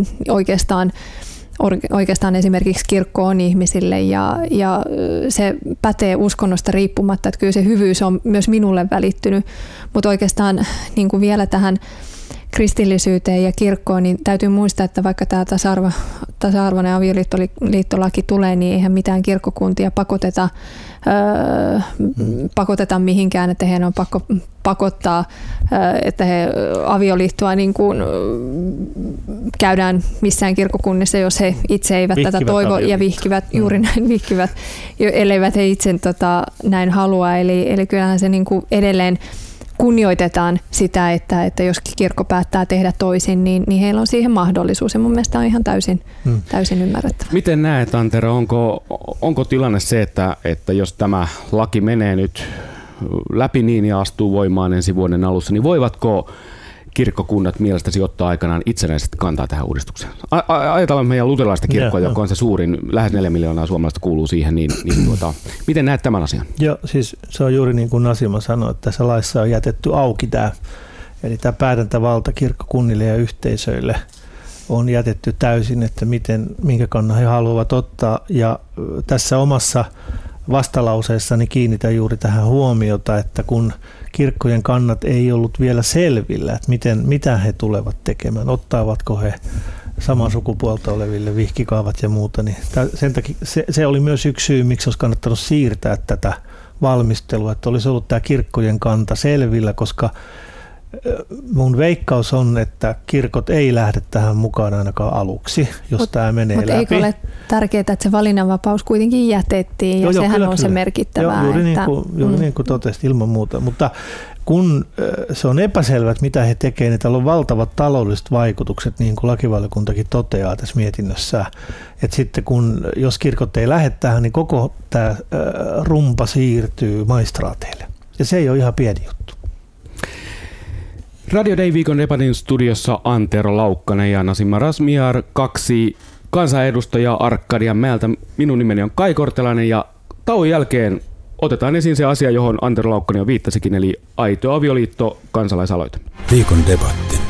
oikeastaan esimerkiksi kirkko on ihmisille ja se pätee uskonnosta riippumatta, että kyllä se hyvyys on myös minulle välittynyt, mutta oikeastaan niin kuin vielä tähän kristillisyyteen ja kirkkoon, niin täytyy muistaa, että vaikka tämä tasa-arvoinen avioliittolaki tulee, niin eihän mitään kirkkokuntia pakoteta mihinkään, että heidän on pakko pakottaa, että he avioliittoa niin kuin käydään missään kirkkokunnissa, jos he itse eivät tätä toivo ja vihkivät, juuri näin vihkivät, elleivät he itse näin halua. Eli kyllähän se niin kuin edelleen kunnioitetaan sitä, että jos kirkko päättää tehdä toisin, niin heillä on siihen mahdollisuus. Ja mun mielestä on ihan täysin ymmärrettävä. Miten näet, Antero, onko tilanne se, että jos tämä laki menee nyt läpi niin ja astuu voimaan ensi vuoden alussa, niin voivatko kirkkokunnat mielestäsi ottaa aikanaan itsenäisesti kantaa tähän uudistukseen? Ajatellaan meidän luterilaista kirkkoa, joka on se suurin, lähes 4 miljoonaa suomalaista kuuluu siihen, niin miten näet tämän asian? Joo, siis se on juuri niin kuin Nasima sanoi, että tässä laissa on jätetty auki tämä, eli tämä päätäntävalta kirkkokunnille ja yhteisöille on jätetty täysin, että minkä kannan he haluavat ottaa, ja tässä omassa vastalauseessani kiinnitän juuri tähän huomiota, että kun kirkkojen kannat ei ollut vielä selvillä, että mitä he tulevat tekemään, ottavatko he samaa sukupuolta oleville vihkikaavat ja muuta, niin sen takia se oli myös yksi syy, miksi olisi kannattanut siirtää tätä valmistelua, että olisi ollut tämä kirkkojen kanta selvillä, koska mun veikkaus on, että kirkot ei lähde tähän mukaan ainakaan aluksi, jos tämä menee läpi. Mutta eikö ole tärkeää, että se valinnanvapaus kuitenkin jätettiin ja sehän on se merkittävää. Juuri niin kuin totesit ilman muuta. Mutta kun se on epäselvä, että mitä he tekevät, niin täällä on valtavat taloudelliset vaikutukset, niin kuin lakivaliokuntakin toteaa tässä mietinnössä. Että sitten jos kirkot ei lähde tähän, niin koko tämä rumpa siirtyy maistraateille. Ja se ei ole ihan pieni juttu. Radio Day viikon debatin studiossa Antero Laukkanen ja Nasima Razmyar, 2 kansanedustajaa Arkadianmäeltä. Minun nimeni on Kai Kortelainen ja tauon jälkeen otetaan esiin se asia, johon Antero Laukkanen jo viittasikin, eli aito avioliitto, kansalaisaloite. Viikon debatti.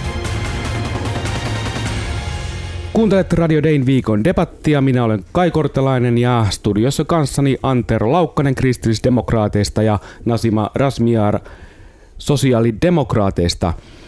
Kuuntelet Radio Dayn viikon debattia. Minä olen Kai Kortelainen ja studiossa kanssani Antero Laukkanen kristillisdemokraateista ja Nasima Razmyar sosiaalidemokraateista.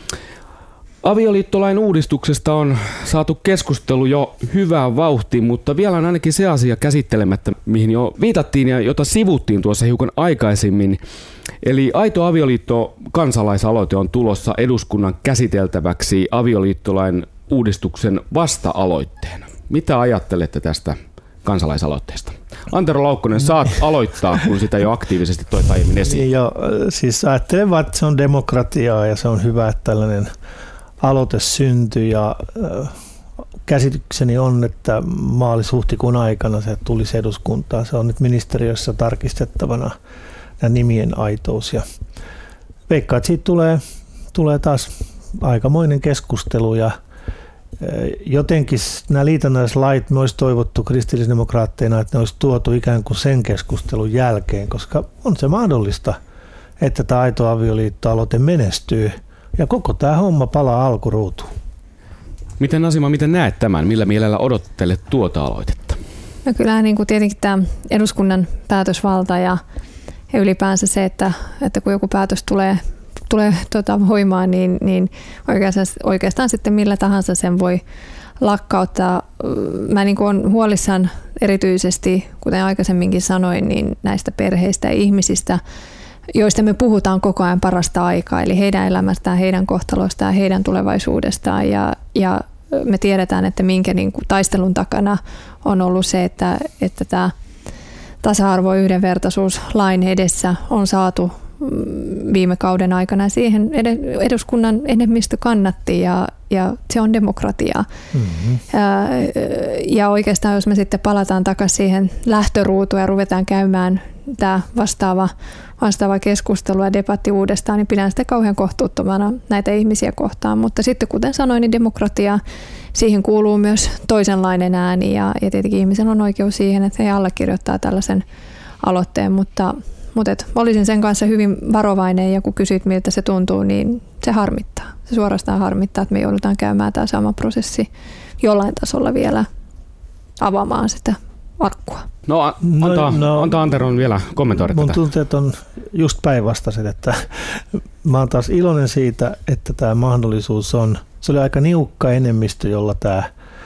Avioliittolain uudistuksesta on saatu keskustelu jo hyvään vauhtiin, mutta vielä on ainakin se asia käsittelemättä, mihin jo viitattiin ja jota sivuttiin tuossa hiukan aikaisemmin. Eli aito avioliitto kansalaisaloite on tulossa eduskunnan käsiteltäväksi avioliittolain uudistuksen vasta-aloitteena. Mitä ajattelette tästä kansalaisaloitteesta? Antero Laukkanen, saat aloittaa, kun sitä jo aktiivisesti toit aiemmin esiin. Joo, siis ajattelen vaan, että se on demokratiaa ja se on hyvä, että tällainen aloite syntyi ja käsitykseni on, että maalis-huhtikuun aikana se tulisi eduskuntaan. Se on nyt ministeriössä tarkistettavana nämä nimien aitous ja veikkaan, että siitä tulee taas aikamoinen keskustelu ja jotenkin nämä liitännäislait me olisi toivottu kristillisdemokraatteina, että ne olisi tuotu ikään kuin sen keskustelun jälkeen, koska on se mahdollista, että tämä aito avioliittoaloite menestyy ja koko tämä homma palaa alkuruutuun. Miten Nasima, miten näet tämän? Millä mielellä odottelet tuota aloitetta? No kyllähän niin kuin tietenkin tämä eduskunnan päätösvalta ja ylipäänsä se, että kun joku päätös tulee voimaan, niin oikeastaan sitten millä tahansa sen voi lakkauttaa. Mä niin kuin olen huolissaan erityisesti, kuten aikaisemminkin sanoin, niin näistä perheistä ja ihmisistä, joista me puhutaan koko ajan parasta aikaa, eli heidän elämästään, heidän kohtaloistaan, heidän tulevaisuudestaan ja me tiedetään, että minkä niin kuin taistelun takana on ollut se, että tämä tasa-arvo- ja yhdenvertaisuuslain edessä on saatu viime kauden aikana. Siihen eduskunnan enemmistö kannatti ja se on demokratiaa. Mm-hmm. Ja oikeastaan jos me sitten palataan takaisin siihen lähtöruutuun ja ruvetaan käymään tämä vastaava keskustelu ja debatti uudestaan, niin pidän sitä kauhean kohtuuttomana näitä ihmisiä kohtaan. Mutta sitten kuten sanoin, niin demokratia, siihen kuuluu myös toisenlainen ääni ja tietenkin ihmisen on oikeus siihen, että he allekirjoittaa tällaisen aloitteen, mutta olisin sen kanssa hyvin varovainen ja kun kysyt miltä se tuntuu, niin se harmittaa. Se suorastaan harmittaa, että me joudutaan käymään tämä sama prosessi jollain tasolla vielä avaamaan sitä arkkua. Antaa Anteron vielä kommentoida tätä. Mun tunteet on just päinvastaiset, että mä oon taas iloinen siitä, että tämä mahdollisuus on. Se oli aika niukka enemmistö, jolla tämä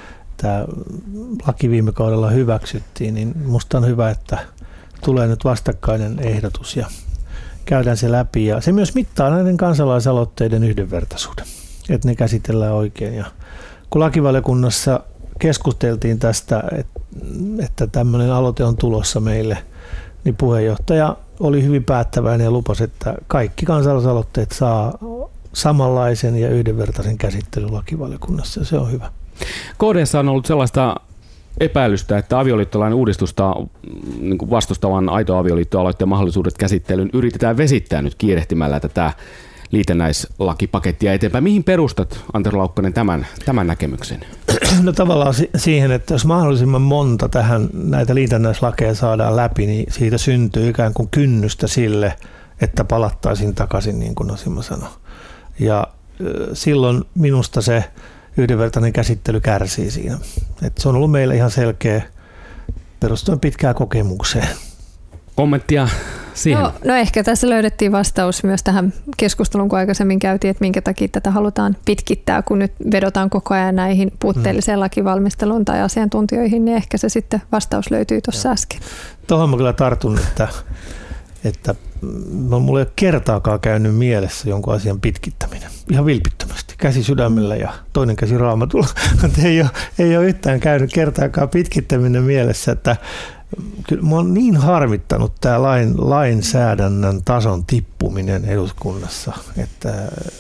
laki viime kaudella hyväksyttiin, niin musta on hyvä, että tulee nyt vastakkainen ehdotus ja käydään se läpi. Ja se myös mittaa näiden kansalaisaloitteiden yhdenvertaisuuden, että ne käsitellään oikein. Ja kun lakivaliokunnassa keskusteltiin tästä, että tämmöinen aloite on tulossa meille, niin puheenjohtaja oli hyvin päättäväinen ja lupasi, että kaikki kansalaisaloitteet saa samanlaisen ja yhdenvertaisen käsittelyn lakivaliokunnassa ja se on hyvä. KD:ssa on ollut sellaista epäilystä, että avioliittolain uudistusta niin vastustavan aito avioliittoaloitteen mahdollisuudet käsittelyyn yritetään vesittää nyt kiirehtimällä tätä liitännäislakipakettia eteenpäin. Mihin perustat, Antero Laukkanen, tämän näkemyksen? No tavallaan siihen, että jos mahdollisimman monta näitä liitännäislakeja saadaan läpi, niin siitä syntyy ikään kuin kynnystä sille, että palattaisiin takaisin, niin kuin Nasima sanoi. Ja silloin minusta se yhdenvertainen käsittely kärsii siinä. Että se on ollut meille ihan selkeä perustuen pitkään kokemukseen. Kommenttia siihen? No ehkä tässä löydettiin vastaus myös tähän keskusteluun, kun aikaisemmin käytiin, että minkä takia tätä halutaan pitkittää, kun nyt vedotaan koko ajan näihin puutteelliseen lakivalmisteluun tai asiantuntijoihin, niin ehkä se sitten vastaus löytyy tuossa äsken. Tuohon mä kyllä tartun, että mulla ei ole kertaakaan käynyt mielessä jonkun asian pitkittäminen. Ihan vilpittömästi. Käsi sydämellä ja toinen käsi raamatulla. Ei ole yhtään käynyt kertaakaan pitkittäminen mielessä, että kyllä minua on niin harmittanut tämä lainsäädännön tason tippuminen eduskunnassa, että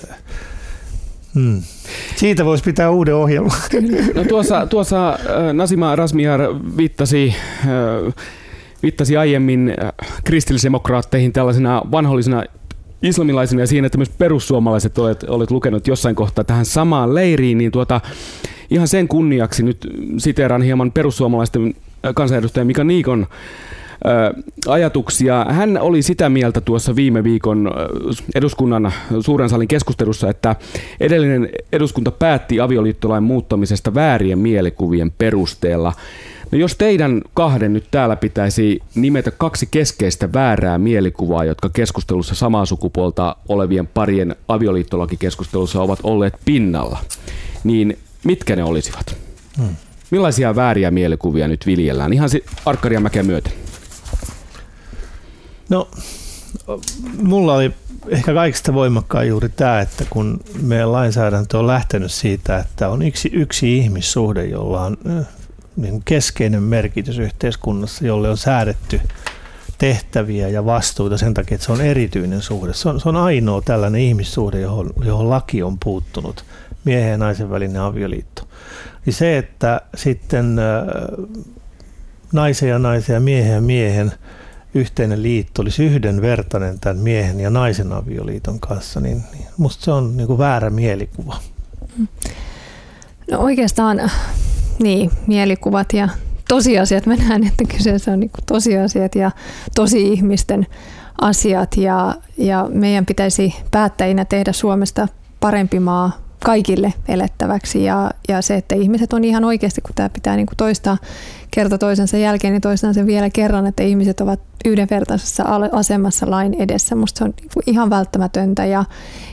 siitä voisi pitää uuden ohjelman. No tuossa Nazima Razmyar viittasi aiemmin kristillisdemokraatteihin tällaisena vanhollisena islamilaisena ja siinä, että myös perussuomalaiset olet lukenut jossain kohtaa tähän samaan leiriin, niin ihan sen kunniaksi nyt siteeraan hieman perussuomalaisten kansanedustaja Mika Niikon ajatuksia. Hän oli sitä mieltä tuossa viime viikon eduskunnan suuren salin keskustelussa, että edellinen eduskunta päätti avioliittolain muuttamisesta väärien mielikuvien perusteella. No jos teidän kahden nyt täällä pitäisi nimetä 2 keskeistä väärää mielikuvaa, jotka keskustelussa samaa sukupuolta olevien parien avioliittolakikeskustelussa ovat olleet pinnalla, niin mitkä ne olisivat? Millaisia vääriä mielikuvia nyt viljellään? Ihan Arkkadianmäkeä myöten. No, mulla oli ehkä kaikista voimakkaan juuri tämä, että kun meidän lainsäädäntö on lähtenyt siitä, että on yksi ihmissuhde, jolla on niin keskeinen merkitys yhteiskunnassa, jolle on säädetty tehtäviä ja vastuuta sen takia, että se on erityinen suhde. Se on ainoa tällainen ihmissuhde, johon laki on puuttunut, miehen ja naisen välinen avioliitto. Niin se, että sitten naisen ja miehen yhteinen liitto olisi yhdenvertainen tämän miehen ja naisen avioliiton kanssa, niin musta se on niin kuin väärä mielikuva. No oikeastaan niin, mielikuvat ja tosiasiat. Mä näen, että kyseessä on niin kuin tosiasiat ja tosi-ihmisten asiat ja meidän pitäisi päättäjinä tehdä Suomesta parempi maa kaikille elettäväksi ja se, että ihmiset on ihan oikeasti, kun tämä pitää niin kuin toistaa kerta toisensa jälkeen, niin toistaan sen vielä kerran, että ihmiset ovat yhdenvertaisessa asemassa lain edessä. Musta se on niin kuin ihan välttämätöntä ja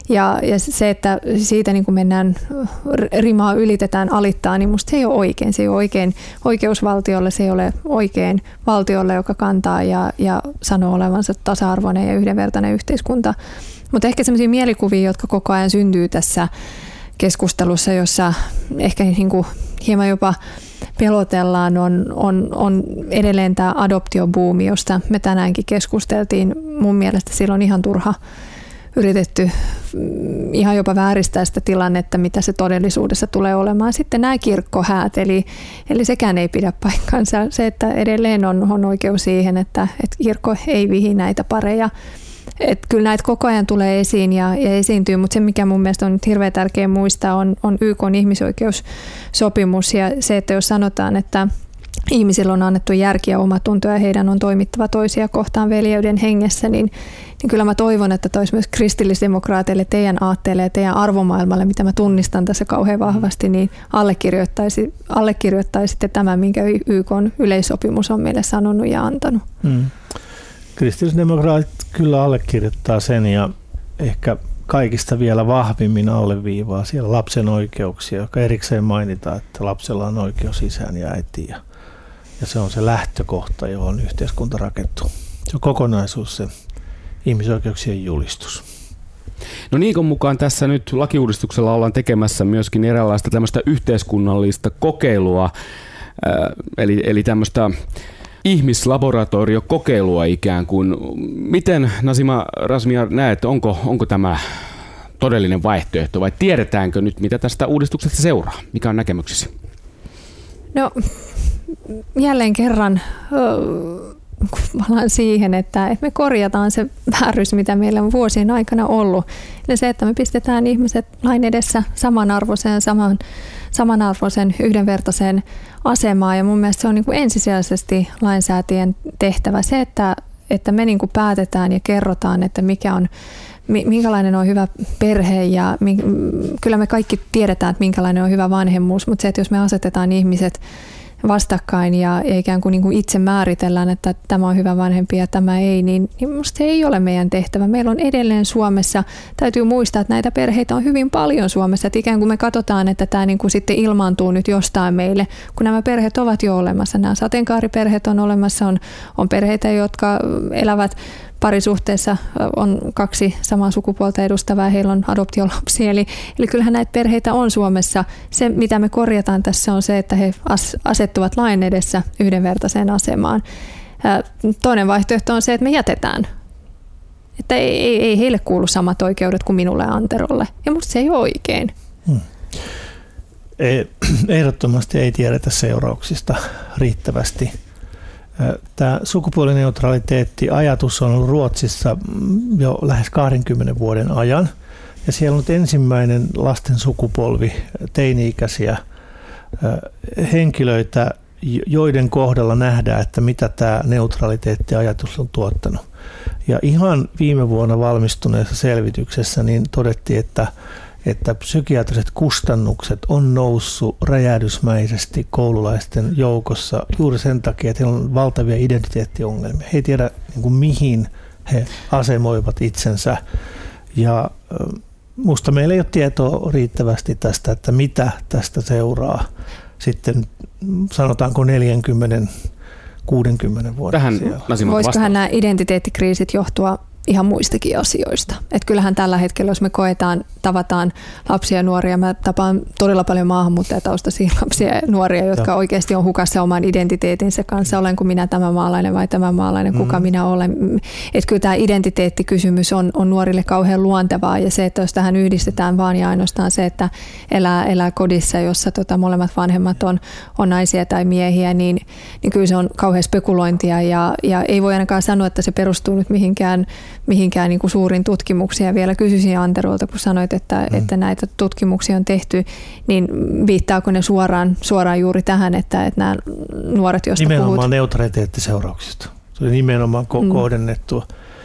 se, että siitä niin kuin mennään rimaa ylitetään, alittaa, niin musta se ei ole oikein. Se ei ole oikein oikeusvaltiolle, se ei ole oikein valtiolle, joka kantaa ja sanoo olevansa tasa-arvoinen ja yhdenvertainen yhteiskunta. Mutta ehkä sellaisia mielikuvia, jotka koko ajan syntyy tässä keskustelussa, jossa ehkä niin kuin hieman jopa pelotellaan, on edelleen tämä adoptiobuumi, josta me tänäänkin keskusteltiin. Mun mielestä silloin ihan turha yritetty ihan jopa vääristää sitä tilannetta, mitä se todellisuudessa tulee olemaan. Sitten nämä kirkkohäät, eli sekään ei pidä paikkansa. Se, että edelleen on oikeus siihen, että kirkko ei vihi näitä pareja. Että kyllä näitä koko ajan tulee esiin ja esiintyy, mutta se mikä mun mielestä on nyt hirveän tärkeä muistaa on YK:n ihmisoikeussopimus ja se, että jos sanotaan, että ihmisillä on annettu järki ja omatunto ja heidän on toimittava toisia kohtaan veljeyden hengessä, niin kyllä mä toivon, että toisi myös kristillisdemokraateille, teidän aatteelle ja teidän arvomaailmalle, mitä mä tunnistan tässä kauhean vahvasti, niin allekirjoittaisitte tämän, minkä YK:n yleissopimus on meille sanonut ja antanut. Kristillisdemokraatit kyllä allekirjoittaa sen ja ehkä kaikista vielä vahvimmin alleviivaa siellä lapsen oikeuksia, joka erikseen mainitaan, että lapsella on oikeus isään ja äitiin ja se on se lähtökohta, johon yhteiskunta rakentuu. Se on kokonaisuus, se ihmisoikeuksien julistus. No Niikon mukaan tässä nyt lakiuudistuksella ollaan tekemässä myöskin eräänlaista tämmöistä yhteiskunnallista kokeilua, eli tämmöistä ihmislaboratoriokokeilua ikään kuin. Miten Nazima Razmyar näet, onko tämä todellinen vaihtoehto vai tiedetäänkö nyt, mitä tästä uudistuksesta seuraa? Mikä on näkemyksesi? No jälleen kerran palaan siihen, että me korjataan se vääryys, mitä meillä on vuosien aikana ollut. Eli se, että me pistetään ihmiset lain edessä samanarvoisen yhdenvertaiseen asemaan. Ja mun mielestä se on niin kuin ensisijaisesti lainsäätien tehtävä se, että me niin kuin päätetään ja kerrotaan, että minkälainen on hyvä perhe ja kyllä me kaikki tiedetään, että minkälainen on hyvä vanhemmuus, mutta se, että jos me asetetaan ihmiset vastakkain ja ikään kuin itse määritellään, että tämä on hyvä vanhempi ja tämä ei, niin musta se ei ole meidän tehtävä. Meillä on edelleen Suomessa, täytyy muistaa, että näitä perheitä on hyvin paljon Suomessa, että ikään kuin me katsotaan, että tämä niin kuin sitten ilmaantuu nyt jostain meille, kun nämä perheet ovat jo olemassa. Nämä sateenkaariperheet on olemassa, on perheitä, jotka elävät parisuhteessa on 2 samaa sukupuolta edustavaa, heillä on adoptiolapsia. Eli kyllähän näitä perheitä on Suomessa. Se, mitä me korjataan tässä, on se, että he asettuvat lain edessä yhdenvertaiseen asemaan. Toinen vaihtoehto on se, että me jätetään. Että ei heille kuulu samat oikeudet kuin minulle ja Anterolle. Ja musta se ei ole oikein. Ehdottomasti ei tiedetä seurauksista riittävästi. Tämä sukupuolineutraliteetti-ajatus on ollut Ruotsissa jo lähes 20 vuoden ajan. Ja siellä on nyt ensimmäinen lasten sukupolvi, teini-ikäisiä henkilöitä, joiden kohdalla nähdään, että mitä tämä neutraliteettiajatus on tuottanut. Ja ihan viime vuonna valmistuneessa selvityksessä niin todettiin, että psykiatriset kustannukset on noussut räjähdysmäisesti koululaisten joukossa juuri sen takia, että heillä on valtavia identiteettiongelmia. He ei tiedä, niin kuin, mihin he asemoivat itsensä. Ja musta meillä ei ole tietoa riittävästi tästä, että mitä tästä seuraa sitten sanotaanko 40-60 vuoden siellä. Voisikohan nämä identiteettikriisit johtua ihan muistakin asioista. Et kyllähän tällä hetkellä, jos me tavataan lapsia ja nuoria, mä tapaan todella paljon maahanmuuttajataustaisia lapsia ja nuoria, jotka oikeasti on hukassa oman identiteetinsä kanssa. Olenko minä tämä maalainen vai tämä maalainen, kuka minä olen. Et kyllä tämä identiteettikysymys on nuorille kauhean luontevaa, ja se, että jos tähän yhdistetään vaan ja ainoastaan se, että elää kodissa, jossa molemmat vanhemmat on naisia tai miehiä, niin kyllä se on kauhean spekulointia, ja ei voi ainakaan sanoa, että se perustuu nyt mihinkään niin kuin suuriin tutkimuksiin. Ja vielä kysyisin Anterolta, kun sanoit, että näitä tutkimuksia on tehty, niin viittaako ne suoraan juuri tähän, että nämä nuoret, joista nimenomaan neutraliteettiseurauksista. Se oli nimenomaan kohdennettu,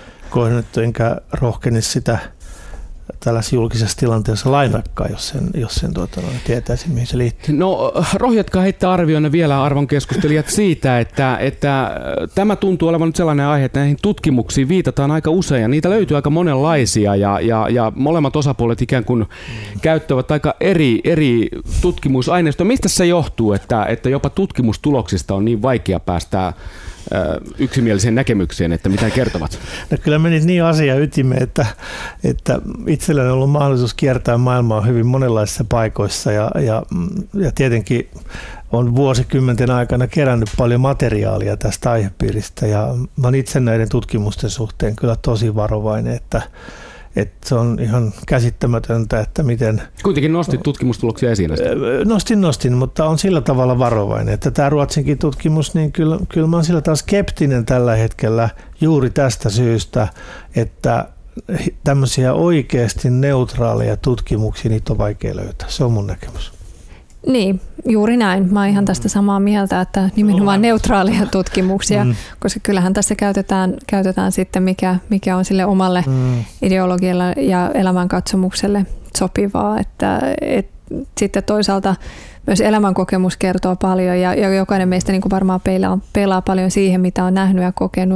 enkä rohkenisi sitä tällaisessa julkisessa tilanteessa lainakkaan, jos sen tietäisi, mihin se liittyy. No, rohjatkaa heittää arvioina vielä, arvon keskustelijat, siitä, että tämä tuntuu olevan nyt sellainen aihe, että näihin tutkimuksiin viitataan aika usein, ja niitä löytyy aika monenlaisia, ja molemmat osapuolet ikään kuin käyttävät aika eri tutkimusaineistoa. Mistä se johtuu, että jopa tutkimustuloksista on niin vaikea päästä yksimieliseen näkemykseen, että mitä kertovat? No kyllä menisi niin asia ytimeen, että itselläni on ollut mahdollisuus kiertää maailmaa hyvin monenlaisissa paikoissa ja tietenkin on vuosikymmenten aikana kerännyt paljon materiaalia tästä aihepiiristä, ja mä olen itse näiden tutkimusten suhteen kyllä tosi varovainen, että se on ihan käsittämätöntä, että miten... Kuitenkin nostit tutkimustuloksia esiin. Nostin, mutta on sillä tavalla varovainen, että tämä Ruotsinkin tutkimus, niin kyllä mä oon sillä tavalla skeptinen tällä hetkellä juuri tästä syystä, että tämmöisiä oikeasti neutraaleja tutkimuksia, niitä on vaikea löytää. Se on mun näkemys. Niin, juuri näin. Mä oon ihan tästä samaa mieltä, että nimenomaan neutraalia tutkimuksia, koska kyllähän tässä käytetään sitten mikä on sille omalle ideologialle ja elämänkatsomukselle sopivaa, että sitten toisaalta myös elämänkokemus kertoo paljon, ja jokainen meistä niin kuin varmaan peilaa paljon siihen, mitä on nähnyt ja kokenut,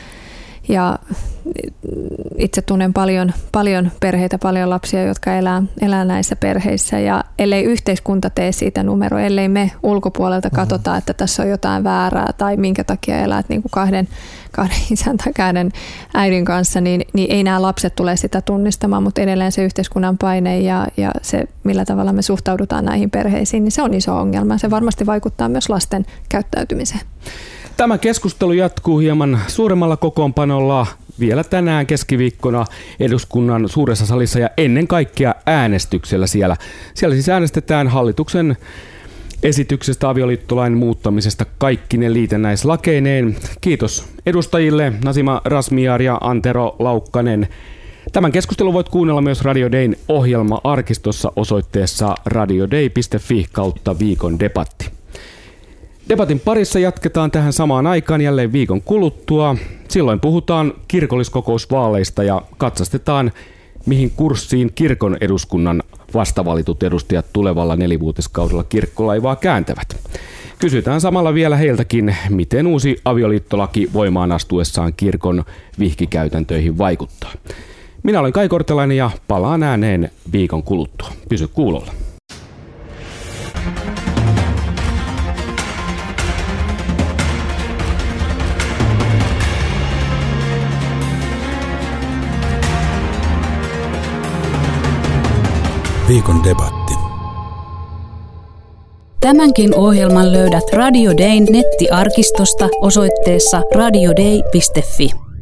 ja itse tunnen paljon perheitä, paljon lapsia, jotka elää näissä perheissä, ja ellei yhteiskunta tee siitä numero, ellei me ulkopuolelta katsota, että tässä on jotain väärää tai minkä takia elät niin kuin kahden isän tai kahden äidin kanssa, niin ei nämä lapset tule sitä tunnistamaan, mutta edelleen se yhteiskunnan paine ja se, millä tavalla me suhtaudutaan näihin perheisiin, niin se on iso ongelma. Se varmasti vaikuttaa myös lasten käyttäytymiseen. Tämä keskustelu jatkuu hieman suuremmalla kokoonpanolla vielä tänään keskiviikkona eduskunnan suuressa salissa ja ennen kaikkea äänestyksellä siellä. Siellä siis äänestetään hallituksen esityksestä avioliittolain muuttamisesta kaikkine liitännäislakeineen. Kiitos edustajille Nasima Razmyar ja Antero Laukkanen. Tämän keskustelun voit kuunnella myös Radio Dayn ohjelma-arkistossa osoitteessa radioday.fi/viikon debatti. Debatin parissa jatketaan tähän samaan aikaan jälleen viikon kuluttua. Silloin puhutaan kirkolliskokousvaaleista ja katsastetaan, mihin kurssiin kirkon eduskunnan vastavalitut edustajat tulevalla 4-vuotiskaudella kirkkolaivaa kääntävät. Kysytään samalla vielä heiltäkin, miten uusi avioliittolaki voimaan astuessaan kirkon vihkikäytäntöihin vaikuttaa. Minä olen Kai Kortelainen ja palaan ääneen viikon kuluttua. Pysy kuulolla. Viikon debatti. Tämänkin ohjelman löydät Radio Dayn nettiarkistosta osoitteessa radiodei.fi.